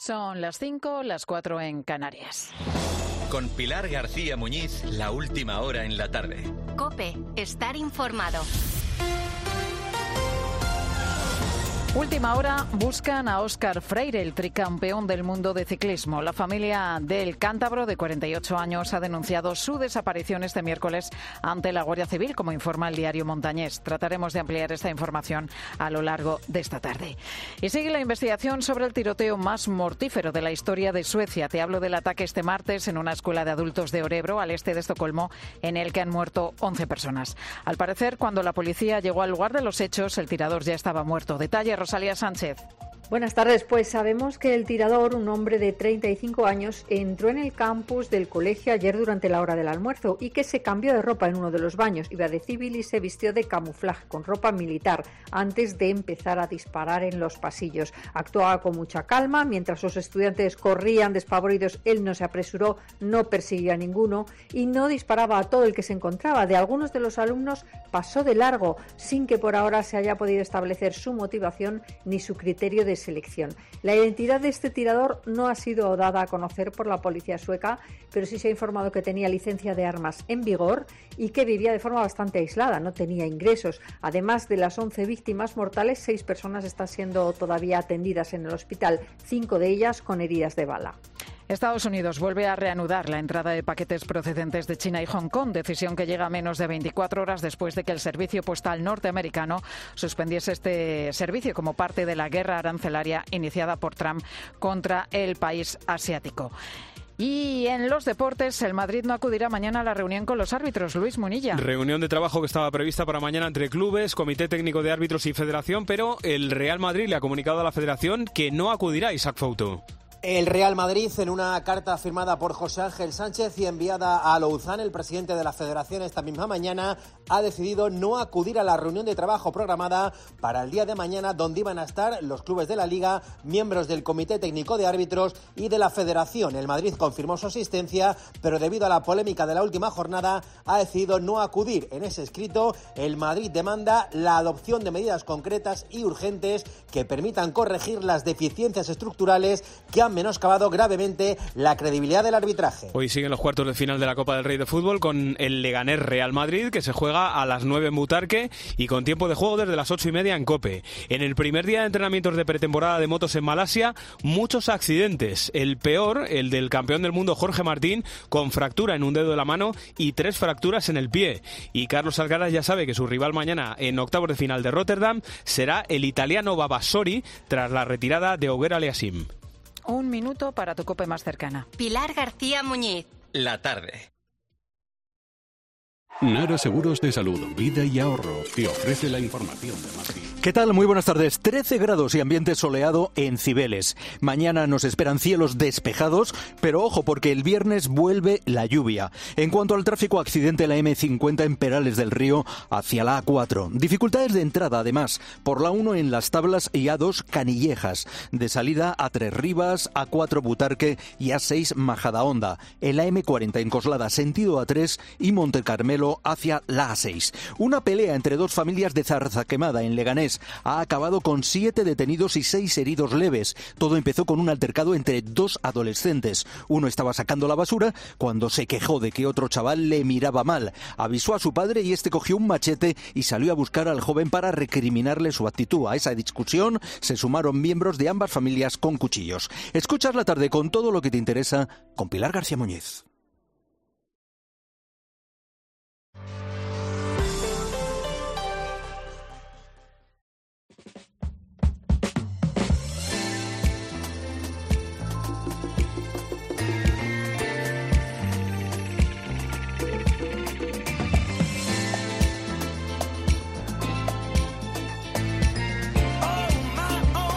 Son las 5, las 4 en Canarias. Con Pilar García Muñiz, la última hora en la tarde. COPE, estar informado. Última hora, buscan a Óscar Freire, el tricampeón del mundo de ciclismo. La familia del cántabro, de 48 años, ha denunciado su desaparición este miércoles ante la Guardia Civil, como informa el diario Montañés. Trataremos de ampliar esta información a lo largo de esta tarde. Y sigue la investigación sobre el tiroteo más mortífero de la historia de Suecia. Te hablo del ataque este martes en una escuela de adultos de Örebro, al este de Estocolmo, en el que han muerto 11 personas. Al parecer, cuando la policía llegó al lugar de los hechos, el tirador ya estaba muerto. Detalle, Rosalía Sánchez. Buenas tardes. Pues sabemos que el tirador, un hombre de 35 años, entró en el campus del colegio ayer durante la hora del almuerzo y que se cambió de ropa en uno de los baños. Iba de civil y se vistió de camuflaje con ropa militar antes de empezar a disparar en los pasillos. Actuaba con mucha calma. Mientras los estudiantes corrían despavoridos, él no se apresuró, no persiguió a ninguno y no disparaba a todo el que se encontraba. De algunos de los alumnos pasó de largo, sin que por ahora se haya podido establecer su motivación ni su criterio de selección. La identidad de este tirador no ha sido dada a conocer por la policía sueca, pero sí se ha informado que tenía licencia de armas en vigor y que vivía de forma bastante aislada, no tenía ingresos. Además de las 11 víctimas mortales, 6 personas están siendo todavía atendidas en el hospital, 5 de ellas con heridas de bala. Estados Unidos vuelve a reanudar la entrada de paquetes procedentes de China y Hong Kong, decisión que llega menos de 24 horas después de que el servicio postal norteamericano suspendiese este servicio como parte de la guerra arancelaria iniciada por Trump contra el país asiático. Y en los deportes, el Madrid no acudirá mañana a la reunión con los árbitros. Luis Munilla. Reunión de trabajo que estaba prevista para mañana entre clubes, Comité Técnico de Árbitros y Federación, pero el Real Madrid le ha comunicado a la Federación que no acudirá. Isaac Fouto. El Real Madrid, en una carta firmada por José Ángel Sánchez y enviada a Louzán, el presidente de la Federación, esta misma mañana, ha decidido no acudir a la reunión de trabajo programada para el día de mañana, donde iban a estar los clubes de la Liga, miembros del Comité Técnico de Árbitros y de la Federación. El Madrid confirmó su asistencia, pero debido a la polémica de la última jornada, ha decidido no acudir. En ese escrito, el Madrid demanda la adopción de medidas concretas y urgentes que permitan corregir las deficiencias estructurales que han menoscabado gravemente la credibilidad del arbitraje. Hoy siguen los cuartos de final de la Copa del Rey de Fútbol con el Leganés Real Madrid, que se juega a las 9 en Butarque y con tiempo de juego desde las 8:30 en COPE. En el primer día de entrenamientos de pretemporada de motos en Malasia, muchos accidentes. El peor, el del campeón del mundo Jorge Martín, con fractura en un dedo de la mano y 3 fracturas en el pie. Y Carlos Alcaraz ya sabe que su rival mañana en octavos de final de Rotterdam será el italiano Babassori tras la retirada de Auger Aliassime. Un minuto para tu COPE más cercana. Pilar García Muñiz. La tarde. Nara Seguros de Salud, Vida y Ahorro te ofrece la información de Madrid. ¿Qué tal? Muy buenas tardes. 13 grados y ambiente soleado en Cibeles. Mañana nos esperan cielos despejados, pero ojo porque el viernes vuelve la lluvia. En cuanto al tráfico, accidente la M50 en Perales del Río hacia la A4. Dificultades de entrada además por la 1 en Las Tablas y A2 Canillejas. De salida a 3 Rivas, A4 Butarque y A6 Majadahonda. En la M40 en Coslada sentido A3 y Montecarmelo hacia la A6. Una pelea entre 2 familias de Zarzaquemada en Leganés ha acabado con 7 detenidos y 6 heridos leves. Todo empezó con un altercado entre 2 adolescentes. Uno estaba sacando la basura cuando se quejó de que otro chaval le miraba mal. Avisó a su padre y este cogió un machete y salió a buscar al joven para recriminarle su actitud. A esa discusión se sumaron miembros de ambas familias con cuchillos. Escuchas la tarde con todo lo que te interesa con Pilar García Muñiz.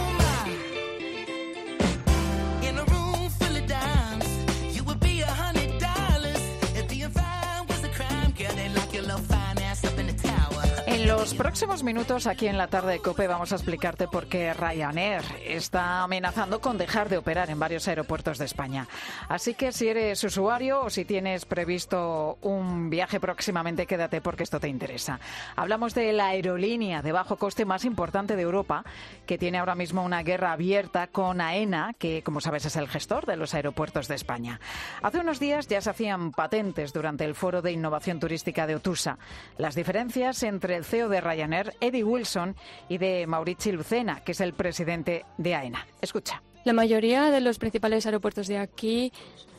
In a room full of dimes, you would be 100 los próximos minutos aquí en la tarde de COPE vamos a explicarte por qué Ryanair está amenazando con dejar de operar en varios aeropuertos de España. Así que si eres usuario o si tienes previsto un viaje próximamente, quédate porque esto te interesa. Hablamos de la aerolínea de bajo coste más importante de Europa, que tiene ahora mismo una guerra abierta con AENA, que como sabes es el gestor de los aeropuertos de España. Hace unos días ya se hacían patentes durante el Foro de Innovación Turística de Otusa las diferencias entre el CEO de Ryanair, Eddie Wilson, y de Maurici Lucena, que es el presidente de AENA. Escucha. La mayoría de los principales aeropuertos de aquí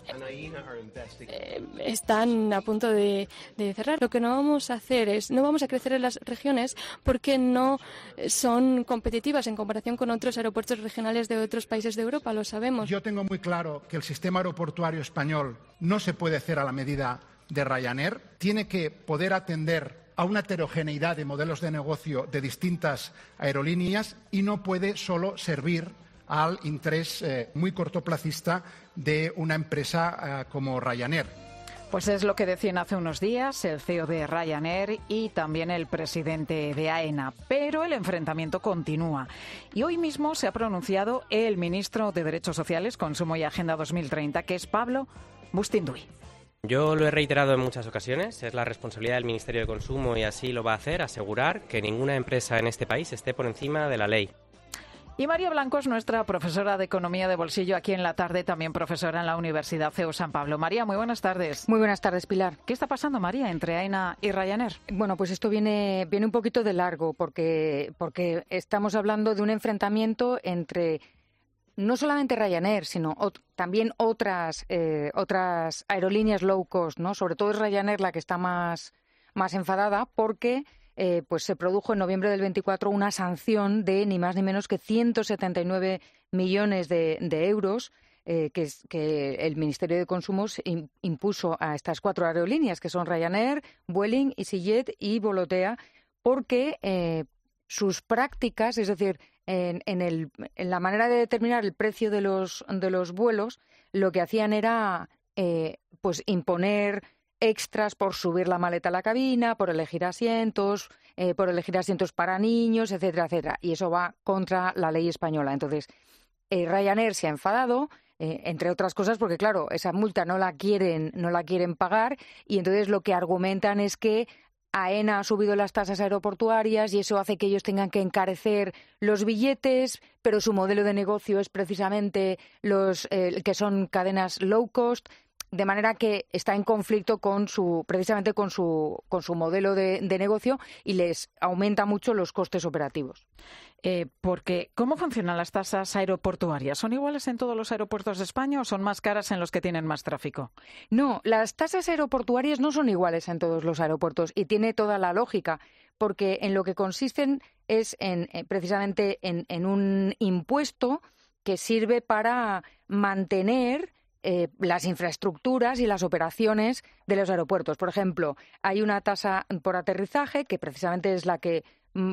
están a punto de cerrar. Lo que no vamos a hacer es, no vamos a crecer en las regiones porque no son competitivas en comparación con otros aeropuertos regionales de otros países de Europa, lo sabemos. Yo tengo muy claro que el sistema aeroportuario español no se puede hacer a la medida de Ryanair, tiene que poder atender a una heterogeneidad de modelos de negocio de distintas aerolíneas y no puede solo servir al interés muy cortoplacista de una empresa como Ryanair. Pues es lo que decían hace unos días el CEO de Ryanair y también el presidente de AENA. Pero el enfrentamiento continúa. Y hoy mismo se ha pronunciado el ministro de Derechos Sociales, Consumo y Agenda 2030, que es Pablo Bustinduy. Yo lo he reiterado en muchas ocasiones, es la responsabilidad del Ministerio de Consumo y así lo va a hacer, asegurar que ninguna empresa en este país esté por encima de la ley. Y María Blanco es nuestra profesora de Economía de Bolsillo aquí en la tarde, también profesora en la Universidad CEU San Pablo. María, muy buenas tardes. Muy buenas tardes, Pilar. ¿Qué está pasando, María, entre AENA y Ryanair? Bueno, pues esto viene un poquito de largo porque estamos hablando de un enfrentamiento entre no solamente Ryanair, sino también otras aerolíneas low cost, ¿no? Sobre todo es Ryanair la que está más enfadada porque pues se produjo en noviembre del 24 una sanción de ni más ni menos que 179 millones de euros que el Ministerio de Consumo impuso a estas 4 aerolíneas, que son Ryanair, Vueling, EasyJet y Volotea, porque sus prácticas, es decir, en la manera de determinar el precio de los vuelos, lo que hacían era pues imponer extras por subir la maleta a la cabina, por elegir asientos para niños, etcétera, etcétera. Y eso va contra la ley española. Entonces, Ryanair se ha enfadado, entre otras cosas, porque claro, esa multa no la quieren pagar, y entonces lo que argumentan es que AENA ha subido las tasas aeroportuarias y eso hace que ellos tengan que encarecer los billetes, pero su modelo de negocio es precisamente que son cadenas low cost, de manera que está en conflicto precisamente con su modelo de negocio y les aumenta mucho los costes operativos. Porque, ¿cómo funcionan las tasas aeroportuarias? ¿Son iguales en todos los aeropuertos de España o son más caras en los que tienen más tráfico? No, las tasas aeroportuarias no son iguales en todos los aeropuertos y tiene toda la lógica, porque en lo que consisten es precisamente en un impuesto que sirve para mantener las infraestructuras y las operaciones de los aeropuertos. Por ejemplo, hay una tasa por aterrizaje que precisamente es la que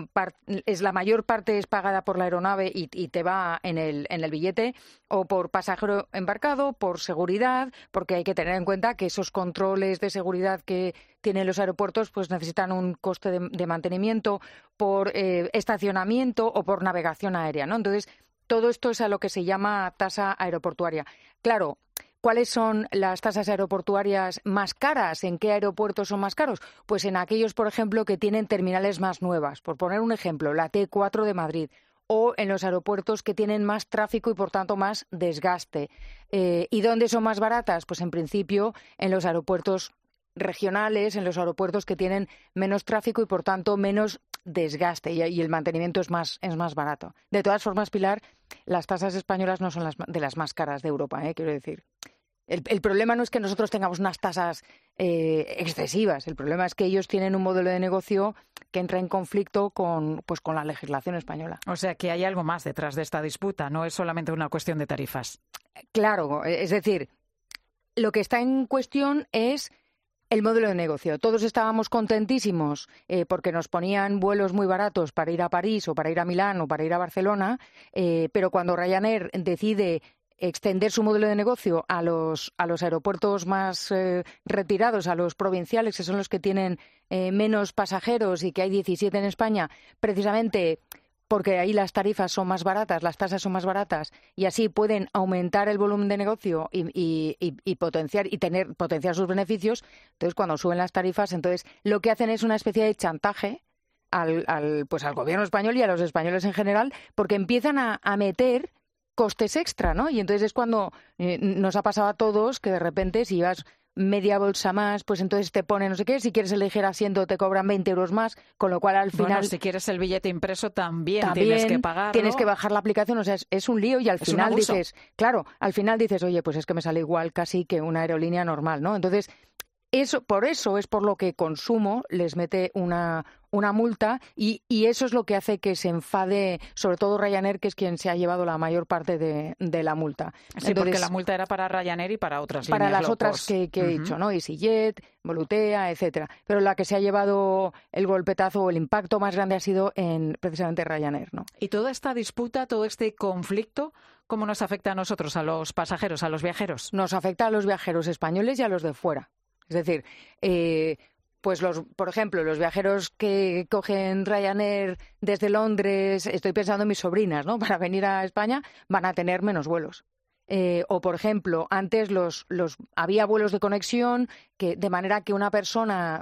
es la mayor parte es pagada por la aeronave y te va en el billete, o por pasajero embarcado, por seguridad, porque hay que tener en cuenta que esos controles de seguridad que tienen los aeropuertos pues necesitan un coste de mantenimiento, por estacionamiento o por navegación aérea, ¿no? Entonces, todo esto es a lo que se llama tasa aeroportuaria. Claro, ¿cuáles son las tasas aeroportuarias más caras? ¿En qué aeropuertos son más caros? Pues en aquellos, por ejemplo, que tienen terminales más nuevas. Por poner un ejemplo, la T4 de Madrid. O en los aeropuertos que tienen más tráfico y, por tanto, más desgaste. ¿Y dónde son más baratas? Pues, en principio, en los aeropuertos regionales, en los aeropuertos que tienen menos tráfico y, por tanto, menos desgaste y el mantenimiento es más barato. De todas formas, Pilar, las tasas españolas no son de las más caras de Europa, quiero decir. El problema no es que nosotros tengamos unas tasas excesivas, el problema es que ellos tienen un modelo de negocio que entra en conflicto con la legislación española. O sea que hay algo más detrás de esta disputa, no es solamente una cuestión de tarifas. Claro, es decir, lo que está en cuestión es el modelo de negocio. Todos estábamos contentísimos porque nos ponían vuelos muy baratos para ir a París o para ir a Milán o para ir a Barcelona, pero cuando Ryanair decide extender su modelo de negocio a los aeropuertos más retirados, a los provinciales, que son los que tienen menos pasajeros y que hay 17 en España, precisamente porque ahí las tarifas son más baratas, las tasas son más baratas y así pueden aumentar el volumen de negocio y potenciar sus beneficios. Entonces, cuando suben las tarifas, entonces lo que hacen es una especie de chantaje al gobierno español y a los españoles en general, porque empiezan a meter costes extra, ¿no? Y entonces es cuando nos ha pasado a todos que de repente si llevas media bolsa más, pues entonces te pone no sé qué, si quieres elegir asiento te cobran 20 euros más, con lo cual al final... Bueno, si quieres el billete impreso también tienes que pagarlo. Tienes que bajar la aplicación, o sea, es un lío y al final dices, oye, pues es que me sale igual casi que una aerolínea normal, ¿no? Entonces, por eso es por lo que Consumo les mete una multa y eso es lo que hace que se enfade, sobre todo Ryanair, que es quien se ha llevado la mayor parte de la multa. Sí, entonces, porque la multa era para Ryanair y para otras líneas. Para las otras que he dicho, ¿no? EasyJet, Volotea, etcétera. Pero la que se ha llevado el golpetazo o el impacto más grande ha sido precisamente Ryanair, ¿no? Y toda esta disputa, todo este conflicto, ¿cómo nos afecta a nosotros, a los pasajeros, a los viajeros? Nos afecta a los viajeros españoles y a los de fuera. Es decir, por ejemplo, los viajeros que cogen Ryanair desde Londres, estoy pensando en mis sobrinas, ¿no? Para venir a España, van a tener menos vuelos. O, por ejemplo, antes había vuelos de conexión de manera que una persona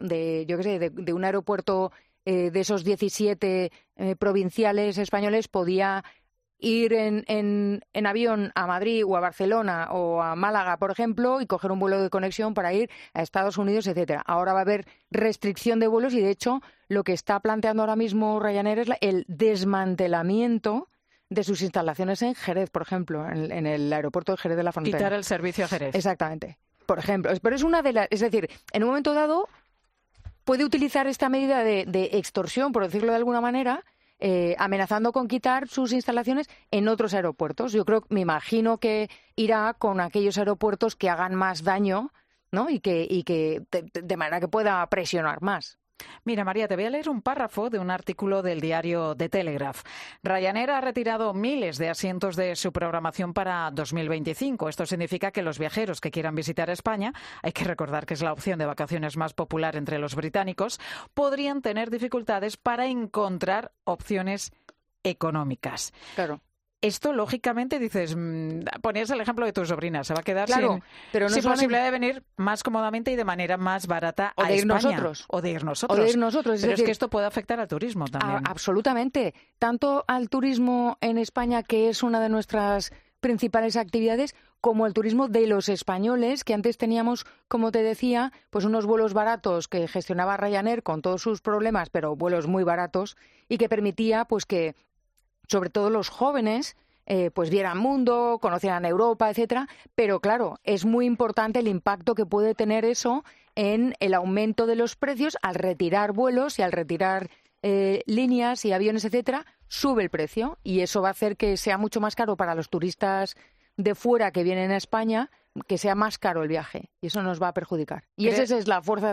de un aeropuerto de esos 17 provinciales españoles podía ir en avión a Madrid o a Barcelona o a Málaga, por ejemplo, y coger un vuelo de conexión para ir a Estados Unidos, etcétera. Ahora va a haber restricción de vuelos y, de hecho, lo que está planteando ahora mismo Ryanair es el desmantelamiento de sus instalaciones en Jerez, por ejemplo, en el aeropuerto de Jerez de la Frontera. Quitar el servicio a Jerez. Exactamente. Por ejemplo. Pero es decir, en un momento dado puede utilizar esta medida de extorsión, por decirlo de alguna manera, amenazando con quitar sus instalaciones en otros aeropuertos. Me imagino que irá con aquellos aeropuertos que hagan más daño, ¿no? Y que de manera que pueda presionar más. Mira, María, te voy a leer un párrafo de un artículo del diario The Telegraph. Ryanair ha retirado miles de asientos de su programación para 2025. Esto significa que los viajeros que quieran visitar España, hay que recordar que es la opción de vacaciones más popular entre los británicos, podrían tener dificultades para encontrar opciones económicas. Claro. Esto, lógicamente, dices, ponías el ejemplo de tu sobrina, se va a quedar sin posibilidad de venir más cómodamente y de manera más barata a España. O de ir nosotros. Pero es que esto puede afectar al turismo también. Absolutamente. Tanto al turismo en España, que es una de nuestras principales actividades, como el turismo de los españoles, que antes teníamos, como te decía, pues unos vuelos baratos que gestionaba Ryanair con todos sus problemas, pero vuelos muy baratos, y que permitía pues que sobre todo los jóvenes pues vieran mundo, conocieran Europa, etcétera, pero claro, es muy importante el impacto que puede tener eso en el aumento de los precios al retirar vuelos y al retirar líneas y aviones, etcétera, sube el precio y eso va a hacer que sea mucho más caro para los turistas de fuera que vienen a España, que sea más caro el viaje y eso nos va a perjudicar. Y esa es la fuerza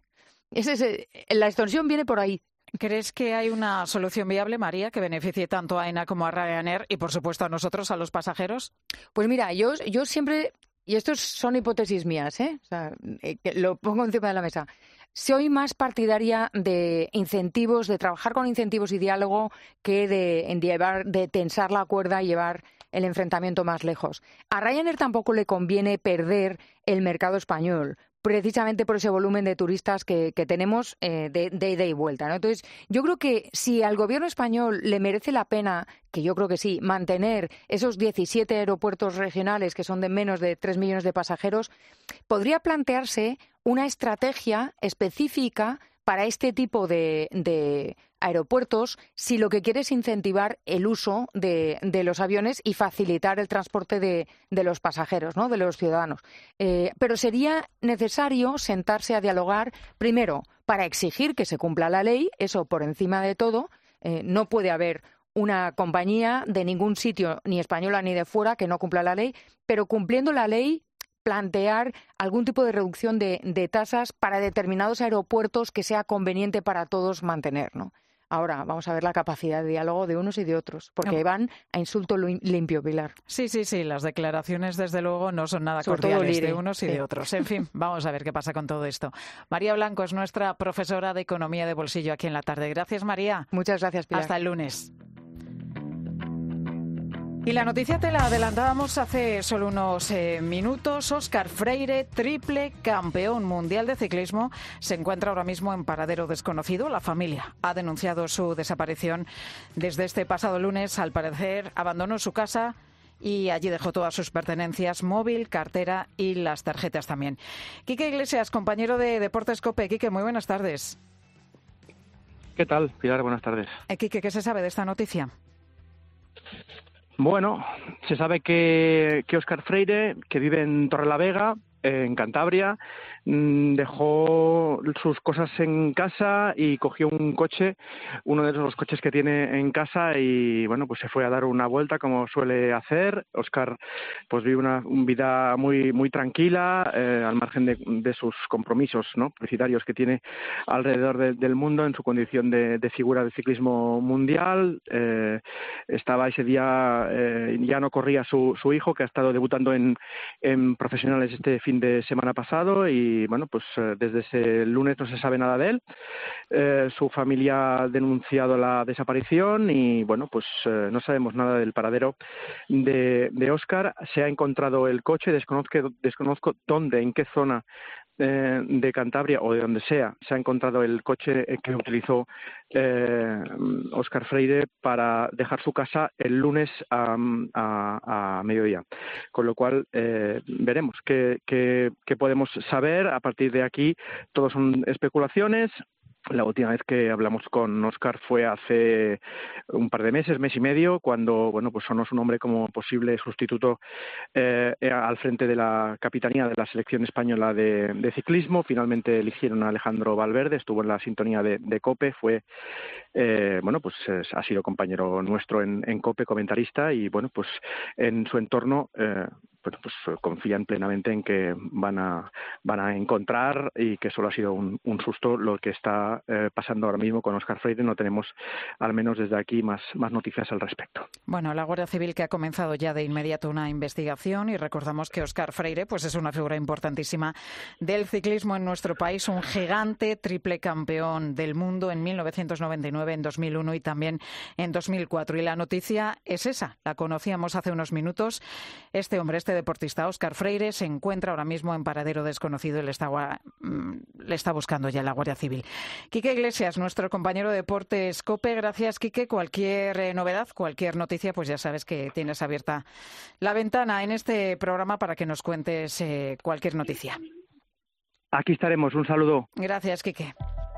la extorsión viene por ahí. ¿Crees que hay una solución viable, María, que beneficie tanto a AENA como a Ryanair y, por supuesto, a nosotros, a los pasajeros? Pues mira, yo siempre, y estos son hipótesis mías, o sea, que lo pongo encima de la mesa, soy más partidaria de incentivos, de trabajar con incentivos y diálogo que de tensar la cuerda y llevar el enfrentamiento más lejos. A Ryanair tampoco le conviene perder el mercado español, precisamente por ese volumen de turistas que tenemos de ida y vuelta, ¿no? Entonces, yo creo que si al gobierno español le merece la pena, que yo creo que sí, mantener esos 17 aeropuertos regionales que son de menos de 3 millones de pasajeros, podría plantearse una estrategia específica para este tipo de aeropuertos si lo que quiere es incentivar el uso de los aviones y facilitar el transporte de los pasajeros, ¿no? De los ciudadanos. Pero sería necesario sentarse a dialogar, primero, para exigir que se cumpla la ley, eso por encima de todo. No puede haber una compañía de ningún sitio, ni española ni de fuera, que no cumpla la ley, pero cumpliendo la ley, plantear algún tipo de reducción de tasas para determinados aeropuertos que sea conveniente para todos mantener, ¿no? Ahora vamos a ver la capacidad de diálogo de unos y de otros, porque van a insulto limpio, Pilar. Sí, las declaraciones desde luego no son nada cordiales de unos y de otros. En fin, vamos a ver qué pasa con todo esto. María Blanco es nuestra profesora de Economía de Bolsillo aquí en La Tarde. Gracias, María. Muchas gracias, Pilar. Hasta el lunes. Y la noticia te la adelantábamos hace solo unos minutos. Óscar Freire, triple campeón mundial de ciclismo, se encuentra ahora mismo en paradero desconocido. La familia ha denunciado su desaparición desde este pasado lunes. Al parecer, abandonó su casa y allí dejó todas sus pertenencias, móvil, cartera y las tarjetas también. Quique Iglesias, compañero de Deportes COPE. Quique, muy buenas tardes. ¿Qué tal, Pilar? Buenas tardes. Quique, ¿qué se sabe de esta noticia? Bueno, se sabe que Óscar Freire, que vive en Torrelavega, en Cantabria, dejó sus cosas en casa y cogió un coche, uno de los coches que tiene en casa, y bueno, pues se fue a dar una vuelta como suele hacer. Óscar pues vive una vida muy tranquila, al margen de sus compromisos, ¿no?, publicitarios que tiene alrededor del mundo en su condición de figura del ciclismo mundial. Estaba ese día, ya no corría su hijo, que ha estado debutando en profesionales este fin de semana pasado, y bueno, pues desde ese lunes no se sabe nada de él. Su familia ha denunciado la desaparición y bueno, pues no sabemos nada del paradero de Óscar. Se ha encontrado el coche, desconozco dónde, en qué zona de Cantabria o de donde sea, se ha encontrado el coche que utilizó Óscar Freire para dejar su casa el lunes a mediodía. Con lo cual veremos qué podemos saber. A partir de aquí todo son especulaciones. La última vez que hablamos con Óscar fue hace un par de meses, mes y medio, cuando bueno, pues sonó su nombre como posible sustituto al frente de la capitanía de la selección española de ciclismo. Finalmente eligieron a Alejandro Valverde, estuvo en la sintonía de COPE, fue bueno, pues ha sido compañero nuestro en COPE, comentarista, y bueno, pues en su entorno bueno, pues confían plenamente en que van a encontrar, y que solo ha sido un susto lo que está pasando ahora mismo con Óscar Freire. No tenemos, al menos desde aquí, más noticias al respecto. Bueno, la Guardia Civil, que ha comenzado ya de inmediato una investigación, y recordamos que Óscar Freire pues es una figura importantísima del ciclismo en nuestro país, un gigante, triple campeón del mundo en 1999, en 2001 y también en 2004. Y la noticia es esa, la conocíamos hace unos minutos. Este deportista, Óscar Freire, se encuentra ahora mismo en paradero desconocido y le está buscando ya la Guardia Civil. Quique Iglesias, nuestro compañero de Deportes COPE. Gracias, Quique. Cualquier novedad, cualquier noticia, pues ya sabes que tienes abierta la ventana en este programa para que nos cuentes cualquier noticia. Aquí estaremos. Un saludo. Gracias, Quique.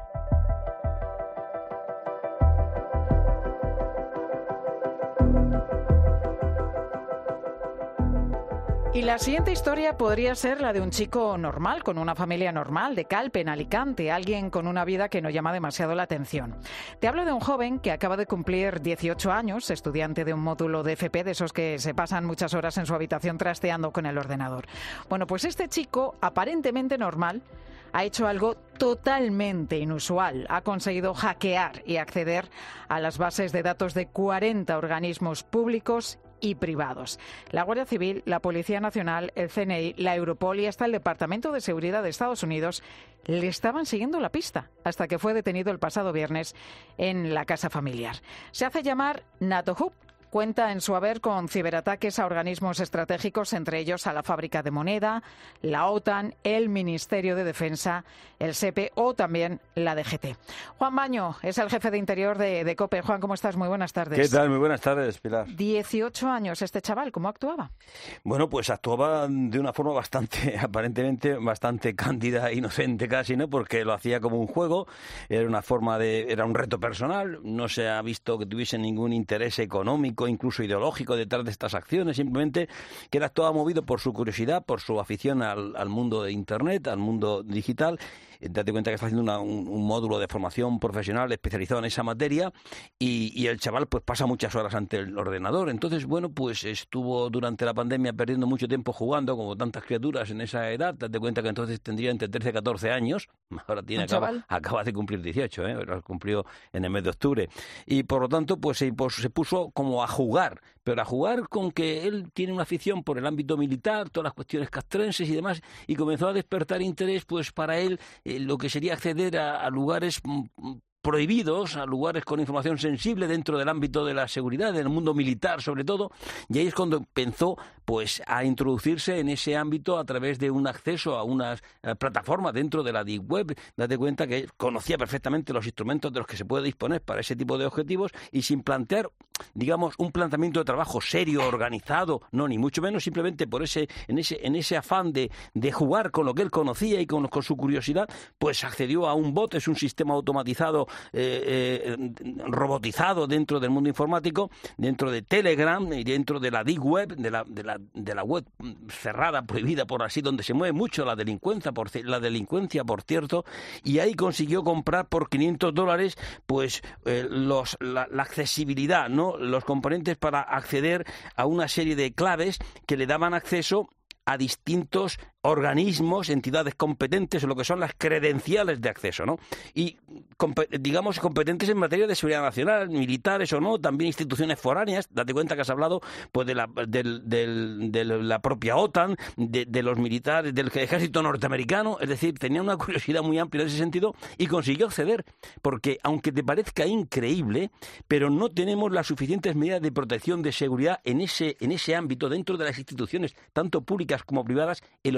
Y la siguiente historia podría ser la de un chico normal, con una familia normal, de Calpe, en Alicante, alguien con una vida que no llama demasiado la atención. Te hablo de un joven que acaba de cumplir 18 años, estudiante de un módulo de FP, de esos que se pasan muchas horas en su habitación trasteando con el ordenador. Bueno, pues este chico, aparentemente normal, ha hecho algo totalmente inusual. Ha conseguido hackear y acceder a las bases de datos de 40 organismos públicos y privados. La Guardia Civil, la Policía Nacional, el CNI, la Europol y hasta el Departamento de Seguridad de Estados Unidos le estaban siguiendo la pista hasta que fue detenido el pasado viernes en la casa familiar. Se hace llamar NatoHub. Cuenta en su haber con ciberataques a organismos estratégicos, entre ellos a la fábrica de moneda, la OTAN, el Ministerio de Defensa, el SEPE o también la DGT. Juan Baño es el jefe de Interior de COPE. Juan, ¿cómo estás? Muy buenas tardes. ¿Qué tal? Muy buenas tardes, Pilar. 18 años este chaval, ¿cómo actuaba? Bueno, pues actuaba de una forma aparentemente bastante cándida, inocente casi, ¿no? Porque lo hacía como un juego, era un reto personal, no se ha visto que tuviese ningún interés económico, incluso ideológico, detrás de estas acciones, simplemente que él actuaba movido por su curiosidad, por su afición al mundo de Internet, al mundo digital, date cuenta que está haciendo un módulo de formación profesional especializado en esa materia y el chaval pues pasa muchas horas ante el ordenador. Entonces, bueno, pues estuvo durante la pandemia perdiendo mucho tiempo jugando, como tantas criaturas en esa edad. Date cuenta que entonces tendría entre 13 y 14 años. Ahora acaba de cumplir 18, lo cumplió en el mes de octubre. Y por lo tanto, pues se puso como a jugar, pero a jugar con que él tiene una afición por el ámbito militar, todas las cuestiones castrenses y demás, y comenzó a despertar interés pues para él lo que sería acceder a lugares prohibidos, a lugares con información sensible dentro del ámbito de la seguridad, del mundo militar sobre todo, y ahí es cuando empezó pues a introducirse en ese ámbito a través de un acceso a unas plataformas dentro de la Deep Web. Date cuenta que conocía perfectamente los instrumentos de los que se puede disponer para ese tipo de objetivos y sin plantear, digamos, un planteamiento de trabajo serio, organizado, no, ni mucho menos, simplemente en ese afán de jugar con lo que él conocía y con su curiosidad, pues accedió a un bot, es un sistema automatizado robotizado dentro del mundo informático, dentro de Telegram y dentro de la Deep Web, de la web cerrada, prohibida por así, donde se mueve mucho la delincuencia, por cierto, y ahí consiguió comprar por $500 pues la accesibilidad, ¿no? Los componentes para acceder a una serie de claves que le daban acceso a distintos organismos, entidades competentes, o lo que son las credenciales de acceso, ¿no? Y, digamos, competentes en materia de seguridad nacional, militares o no, también instituciones foráneas. Date cuenta que has hablado pues de la propia OTAN, de los militares, del ejército norteamericano. Es decir, tenía una curiosidad muy amplia en ese sentido y consiguió acceder, porque aunque te parezca increíble, pero no tenemos las suficientes medidas de protección de seguridad en ese ámbito dentro de las instituciones, tanto públicas como privadas. El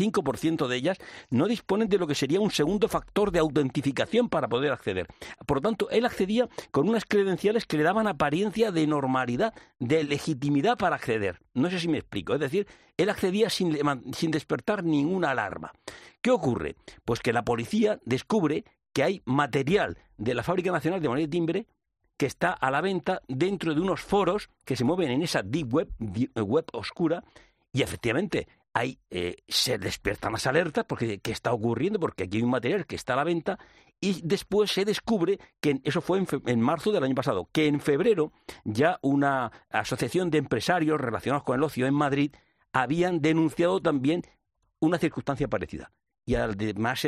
85% de ellas no disponen de lo que sería un segundo factor de autentificación para poder acceder. Por lo tanto, él accedía con unas credenciales que le daban apariencia de normalidad, de legitimidad para acceder. No sé si me explico. Es decir, él accedía sin despertar ninguna alarma. ¿Qué ocurre? Pues que la policía descubre que hay material de la Fábrica Nacional de Moneda y Timbre que está a la venta dentro de unos foros que se mueven en esa Deep Web oscura, y efectivamente ahí se despiertan las alertas porque ¿qué está ocurriendo? Porque aquí hay un material que está a la venta, y después se descubre que eso fue en marzo del año pasado, que en febrero ya una asociación de empresarios relacionados con el ocio en Madrid habían denunciado también una circunstancia parecida. Y además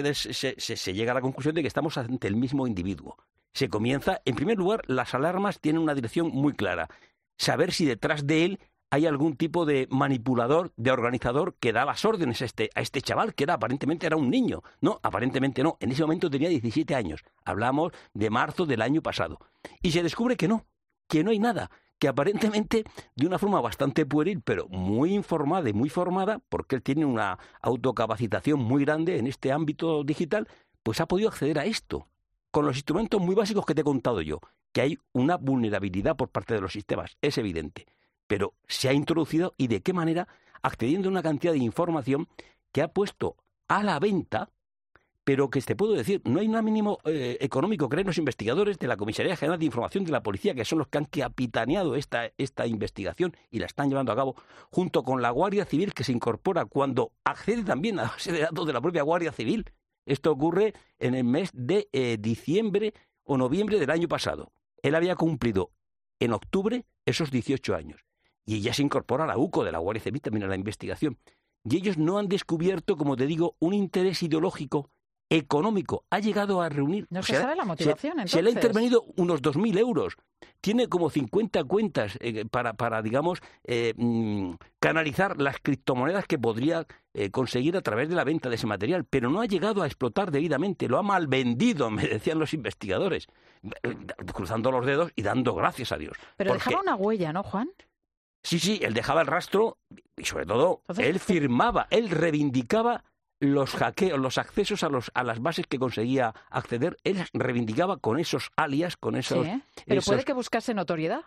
se llega a la conclusión de que estamos ante el mismo individuo. Se comienza, en primer lugar, las alarmas tienen una dirección muy clara: saber si detrás de él hay algún tipo de manipulador, de organizador que da las órdenes a este chaval, que aparentemente era un niño. No, aparentemente no. En ese momento tenía 17 años. Hablamos de marzo del año pasado. Y se descubre que no hay nada. Que aparentemente, de una forma bastante pueril, pero muy informada y muy formada, porque él tiene una autocapacitación muy grande en este ámbito digital, pues ha podido acceder a esto, con los instrumentos muy básicos que te he contado yo. Que hay una vulnerabilidad por parte de los sistemas, es evidente. Pero se ha introducido, y de qué manera, accediendo a una cantidad de información que ha puesto a la venta, pero que te puedo decir, no hay un mínimo económico, creen los investigadores de la Comisaría General de Información de la Policía, que son los que han capitaneado esta investigación y la están llevando a cabo, junto con la Guardia Civil, que se incorpora cuando accede también a la base de datos de la propia Guardia Civil. Esto ocurre en el mes de diciembre o noviembre del año pasado. Él había cumplido en octubre esos 18 años. Y ella se incorpora a la UCO de la Guardia Civil también a la investigación. Y ellos no han descubierto, como te digo, un interés ideológico, económico. Ha llegado a reunir... No se sabe la motivación, entonces. Se le ha intervenido unos 2.000 euros. Tiene como 50 cuentas para digamos, canalizar las criptomonedas que podría conseguir a través de la venta de ese material. Pero no ha llegado a explotar debidamente. Lo ha mal vendido, me decían los investigadores. Cruzando los dedos y dando gracias a Dios. Pero dejaba una huella, ¿no, Juan? Sí, él dejaba el rastro y sobre todo él firmaba, él reivindicaba los hackeos, los accesos a las bases que conseguía acceder. Él reivindicaba con esos alias, con esos... Sí, pero puede que buscase notoriedad.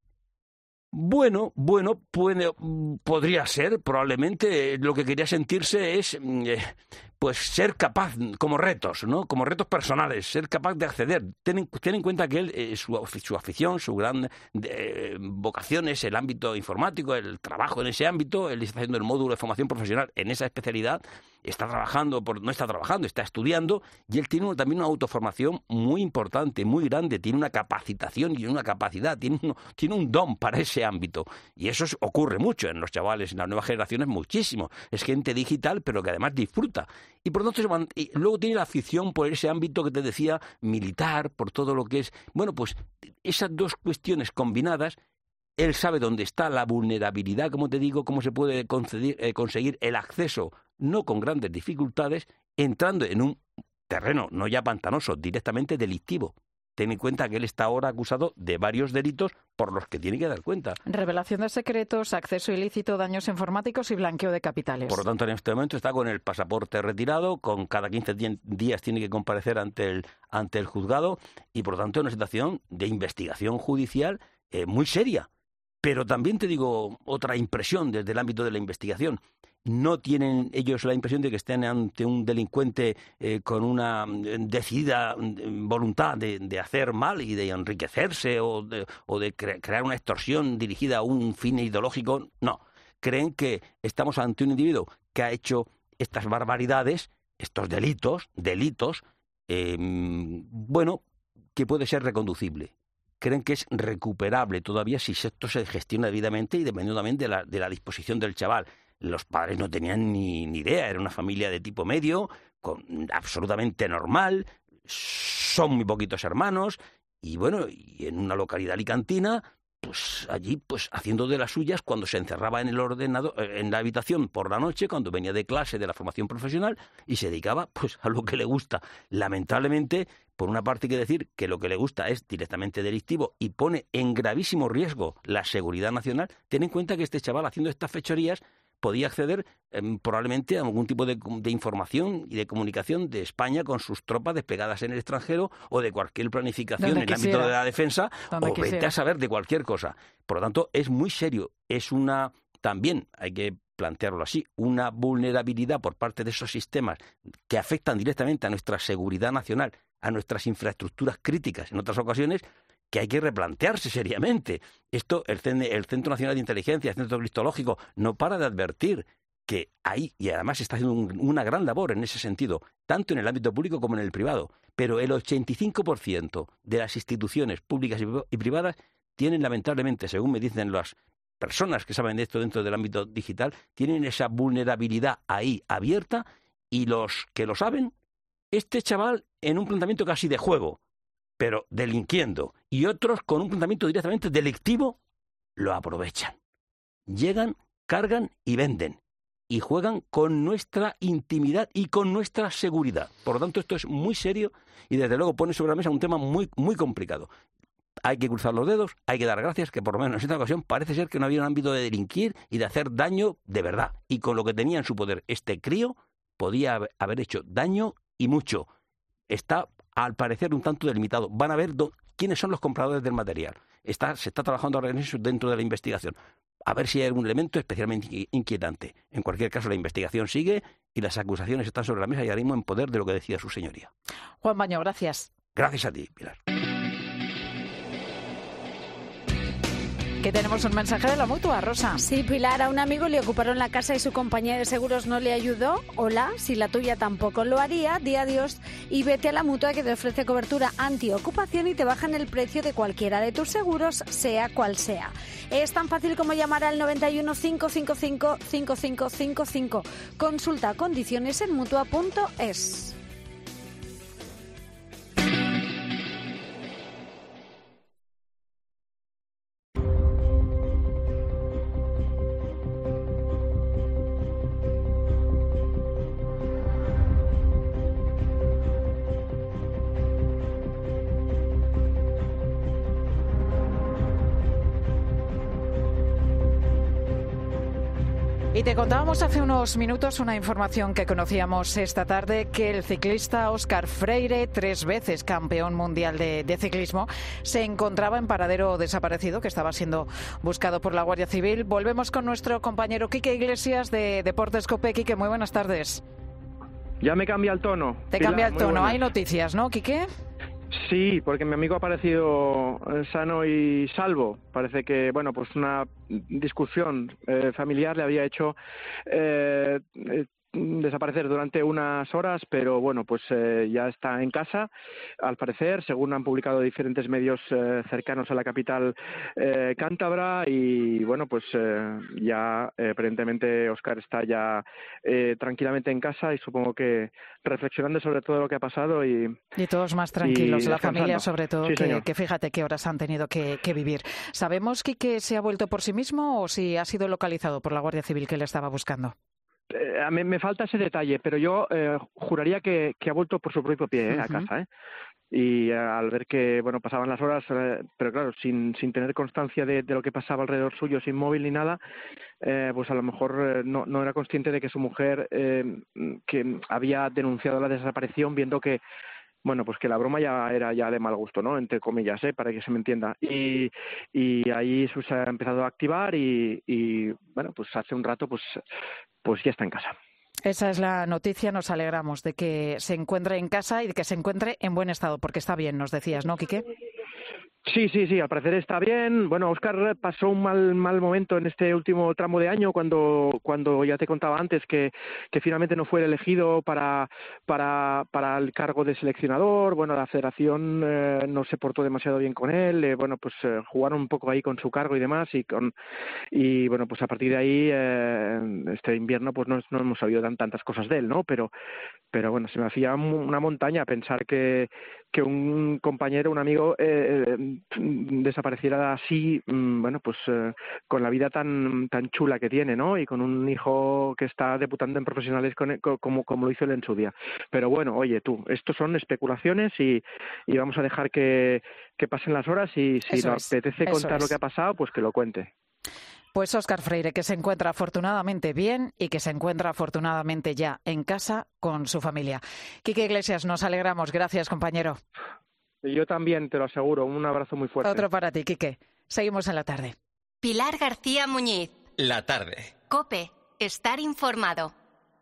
Bueno, podría ser, probablemente lo que quería sentirse es pues ser capaz, como retos, ¿no? Como retos personales, ser capaz de acceder. Ten en cuenta que él, su afición, su gran vocación es el ámbito informático, el trabajo en ese ámbito. Él está haciendo el módulo de formación profesional en esa especialidad. Está estudiando, y él tiene también una autoformación muy importante, muy grande. Tiene una capacitación y una capacidad, tiene un don para ese ámbito. Y eso ocurre mucho en los chavales, en las nuevas generaciones, muchísimo. Es gente digital, pero que además disfruta. Y por lo tanto, luego tiene la afición por ese ámbito que te decía, militar, por todo lo que es... Bueno, pues esas dos cuestiones combinadas, él sabe dónde está la vulnerabilidad, como te digo, cómo se puede conseguir el acceso, no con grandes dificultades, entrando en un terreno no ya pantanoso, directamente delictivo. Ten en cuenta que él está ahora acusado de varios delitos por los que tiene que dar cuenta. Revelación de secretos, acceso ilícito, daños informáticos y blanqueo de capitales. Por lo tanto, en este momento está con el pasaporte retirado, con cada 15 días tiene que comparecer ante el juzgado, y por lo tanto en una situación de investigación judicial muy seria. Pero también te digo otra impresión desde el ámbito de la investigación. No tienen ellos la impresión de que estén ante un delincuente con una decidida voluntad de hacer mal y de enriquecerse o de crear una extorsión dirigida a un fin ideológico. No, creen que estamos ante un individuo que ha hecho estas barbaridades, estos delitos, bueno, que puede ser reconducible. Creen que es recuperable todavía si esto se gestiona debidamente y dependiendo también de la disposición del chaval. Los padres no tenían ni idea, era una familia de tipo medio, absolutamente normal, son muy poquitos hermanos, y bueno, y en una localidad alicantina, pues allí pues haciendo de las suyas cuando se encerraba en el ordenador, en la habitación por la noche, cuando venía de clase de la formación profesional, y se dedicaba pues a lo que le gusta. Lamentablemente, por una parte hay que decir que lo que le gusta es directamente delictivo y pone en gravísimo riesgo la seguridad nacional. Ten en cuenta que este chaval haciendo estas fechorías podía acceder probablemente a algún tipo de información y de comunicación de España con sus tropas desplegadas en el extranjero o de cualquier planificación en el ámbito de la defensa o vete a saber de cualquier cosa. Por lo tanto, es muy serio. Es también hay que plantearlo así, una vulnerabilidad por parte de esos sistemas que afectan directamente a nuestra seguridad nacional, a nuestras infraestructuras críticas en otras ocasiones, que hay que replantearse seriamente. Esto, el Centro Nacional de Inteligencia, el Centro Criptológico, no para de advertir que hay, y además está haciendo una gran labor en ese sentido, tanto en el ámbito público como en el privado, pero el 85% de las instituciones públicas y privadas tienen, lamentablemente, según me dicen las personas que saben de esto dentro del ámbito digital, tienen esa vulnerabilidad ahí abierta, y los que lo saben, este chaval en un planteamiento casi de juego, pero delinquiendo, y otros con un planteamiento directamente delictivo, lo aprovechan. Llegan, cargan y venden, y juegan con nuestra intimidad y con nuestra seguridad. Por lo tanto, esto es muy serio y desde luego pone sobre la mesa un tema muy, muy complicado. Hay que cruzar los dedos, hay que dar gracias que por lo menos en esta ocasión parece ser que no había un ámbito de delinquir y de hacer daño de verdad. Y con lo que tenía en su poder este crío, podía haber hecho daño y mucho. Está al parecer un tanto delimitado. Van a ver quiénes son los compradores del material. Se está trabajando ahora en eso dentro de la investigación. A ver si hay algún elemento especialmente inquietante. En cualquier caso, la investigación sigue y las acusaciones están sobre la mesa y ahora mismo en poder de lo que decía su señoría. Juan Baño, gracias. Gracias a ti, Pilar. Que tenemos un mensaje de la Mutua, Rosa. Sí, Pilar, a un amigo le ocuparon la casa y su compañía de seguros no le ayudó. Hola, si la tuya tampoco lo haría, di adiós y vete a la Mutua, que te ofrece cobertura antiocupación y te bajan el precio de cualquiera de tus seguros, sea cual sea. Es tan fácil como llamar al 91 555 5555. Consulta condiciones en Mutua.es. Y te contábamos hace unos minutos una información que conocíamos esta tarde, que el ciclista Óscar Freire, 3 veces campeón mundial de ciclismo, se encontraba en paradero desaparecido, que estaba siendo buscado por la Guardia Civil. Volvemos con nuestro compañero Quique Iglesias de Deportes COPE. Quique, muy buenas tardes. Ya me cambia el tono. Te Pilar, cambia el tono. buenas. Hay noticias, ¿no, Quique? Sí, porque mi amigo ha aparecido sano y salvo. Parece que, bueno, pues una discusión familiar le había hecho desaparecer durante unas horas, pero bueno, pues ya está en casa, al parecer, según han publicado diferentes medios cercanos a la capital cántabra, y bueno, pues ya aparentemente Óscar está ya tranquilamente en casa, y supongo que reflexionando sobre todo lo que ha pasado y todos más tranquilos, la descansando. familia sobre todo, Sí, que fíjate qué horas han tenido que vivir. ¿Sabemos, Quique, si ha vuelto por sí mismo o si ha sido localizado por la Guardia Civil que le estaba buscando? Me falta ese detalle, pero yo juraría que ha vuelto por su propio pie a casa, y al ver que bueno pasaban las horas, pero claro, sin tener constancia de lo que pasaba alrededor suyo, sin móvil ni nada, pues a lo mejor no era consciente de que su mujer que había denunciado la desaparición, viendo que bueno, pues que la broma ya era ya de mal gusto, ¿no? Entre comillas, para que se me entienda. Y ahí se ha empezado a activar y bueno, pues hace un rato pues ya está en casa. Esa es la noticia, nos alegramos de que se encuentre en casa y de que se encuentre en buen estado, porque está bien, nos decías, ¿no, Quique? Sí, al parecer está bien. Bueno, Óscar pasó un mal momento en este último tramo de año cuando ya te contaba antes que finalmente no fue elegido para el cargo de seleccionador. Bueno, la federación no se portó demasiado bien con él. Bueno, pues jugaron un poco ahí con su cargo y demás, y bueno, pues a partir de ahí este invierno pues no hemos sabido tantas cosas de él, ¿no? Pero bueno, se me hacía una montaña pensar que un compañero, un amigo desapareciera así, bueno, pues con la vida tan chula que tiene, ¿no? Y con un hijo que está debutando en profesionales como lo hizo él en su día. Pero bueno, oye tú, estos son especulaciones y vamos a dejar que pasen las horas, y si nos apetece contar lo que ha pasado, pues que lo cuente. Pues Óscar Freire, que se encuentra afortunadamente bien y que se encuentra afortunadamente ya en casa con su familia. Quique Iglesias, nos alegramos. Gracias, compañero. Yo también, te lo aseguro. Un abrazo muy fuerte. Otro para ti, Quique. Seguimos en la tarde. Pilar García Muñiz. La tarde. COPE. Estar informado.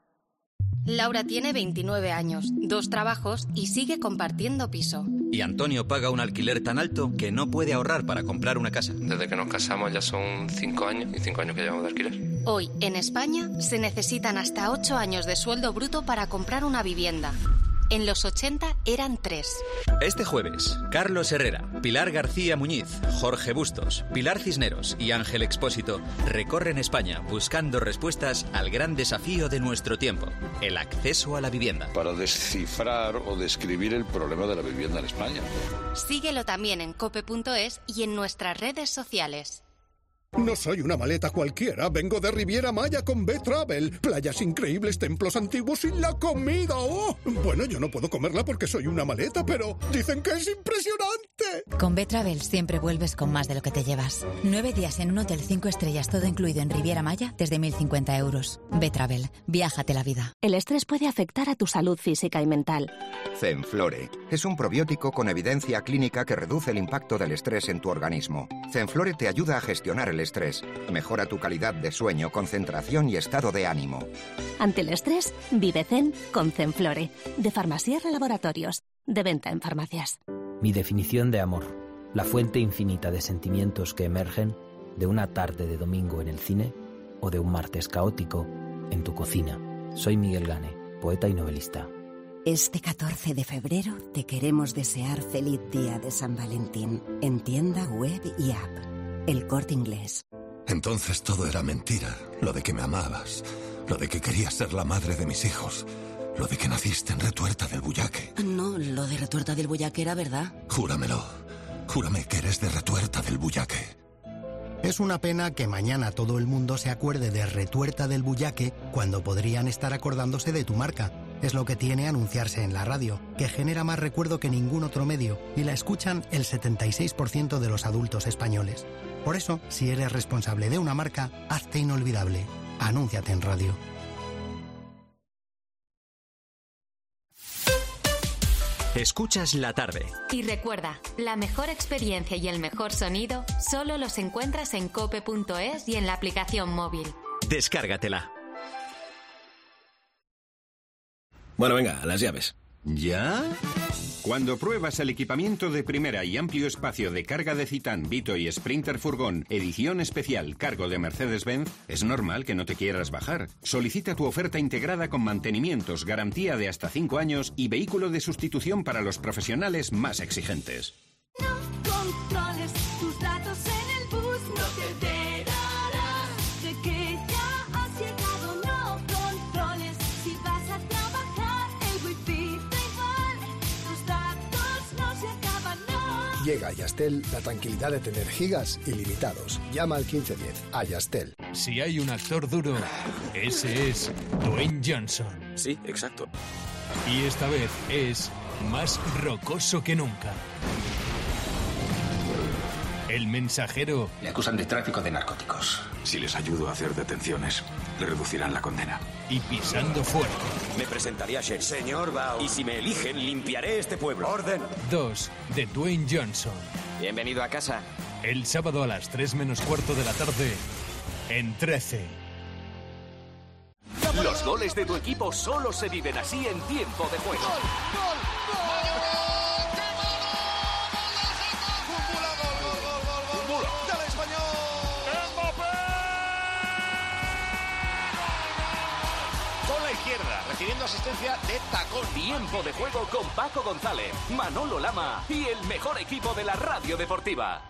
Laura tiene 29 años, 2 trabajos y sigue compartiendo piso. Y Antonio paga un alquiler tan alto que no puede ahorrar para comprar una casa. Desde que nos casamos ya son 5 años, y 5 años que llevamos de alquiler. Hoy, en España, se necesitan hasta 8 años de sueldo bruto para comprar una vivienda. En los 80 eran 3. Este jueves, Carlos Herrera, Pilar García Muñiz, Jorge Bustos, Pilar Cisneros y Ángel Expósito recorren España buscando respuestas al gran desafío de nuestro tiempo, el acceso a la vivienda. Para descifrar o describir el problema de la vivienda en España. Síguelo también en cope.es y en nuestras redes sociales. No soy una maleta cualquiera, vengo de Riviera Maya con B-Travel. Playas increíbles, templos antiguos y la comida. ¡Oh! Bueno, yo no puedo comerla porque soy una maleta, pero dicen que es impresionante. Con B-Travel siempre vuelves con más de lo que te llevas. 9 días en un hotel 5 estrellas, todo incluido en Riviera Maya, desde 1.050 euros. B-Travel, viájate la vida. El estrés puede afectar a tu salud física y mental. Zenflore es un probiótico con evidencia clínica que reduce el impacto del estrés en tu organismo. Zenflore te ayuda a gestionar el estrés, mejora tu calidad de sueño, concentración y estado de ánimo. Ante el estrés, vive Zen con Zenflore, de Farmasierra Laboratorios, de venta en farmacias. Mi definición de amor, la fuente infinita de sentimientos que emergen de una tarde de domingo en el cine o de un martes caótico en tu cocina. Soy Miguel Gane, poeta y novelista. Este 14 de febrero te queremos desear feliz día de San Valentín, en tienda web y app. El Corte Inglés. Entonces todo era mentira. Lo de que me amabas, lo de que querías ser la madre de mis hijos, lo de que naciste en Retuerta del Bullaque. No, lo de Retuerta del Bullaque era verdad. Júramelo. Júrame que eres de Retuerta del Bullaque. Es una pena que mañana todo el mundo se acuerde de Retuerta del Bullaque cuando podrían estar acordándose de tu marca. Es lo que tiene anunciarse en la radio, que genera más recuerdo que ningún otro medio y la escuchan el 76% de los adultos españoles. Por eso, si eres responsable de una marca, hazte inolvidable. Anúnciate en radio. Escuchas La Tarde. Y recuerda, la mejor experiencia y el mejor sonido solo los encuentras en cope.es y en la aplicación móvil. Descárgatela. Bueno, venga, las llaves. ¿Ya? Cuando pruebas el equipamiento de primera y amplio espacio de carga de Citan, Vito y Sprinter Furgón, edición especial cargo de Mercedes-Benz, es normal que no te quieras bajar. Solicita tu oferta integrada con mantenimientos, garantía de hasta 5 años y vehículo de sustitución para los profesionales más exigentes. No controles tus datos en el bus, no te enterarás de que ya has llegado. No controles si vas a trabajar, el wifi da igual, tus datos no se acaban, no. Llega a Yastel la tranquilidad de tener gigas ilimitados. Llama al 1510 a Yastel. Si hay un actor duro, ese es Dwayne Johnson. Sí, exacto. Y esta vez es más rocoso que nunca. El mensajero. Le acusan de tráfico de narcóticos. Si les ayudo a hacer detenciones, le reducirán la condena. Y pisando fuerte. Me presentaré a Sheriff. Señor Bao. Y si me eligen, limpiaré este pueblo. ¡Orden! 2 de Dwayne Johnson. Bienvenido a casa. El sábado a las 3 menos cuarto de la tarde, en 13. Los goles de tu equipo solo se viven así en tiempo de juego. Recibiendo asistencia de tacón. Tiempo de juego con Paco González, Manolo Lama y el mejor equipo de la radio deportiva.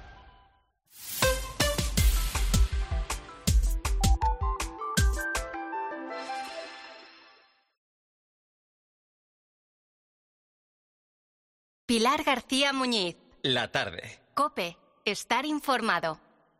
Pilar García Muñiz. La tarde. COPE. Estar informado.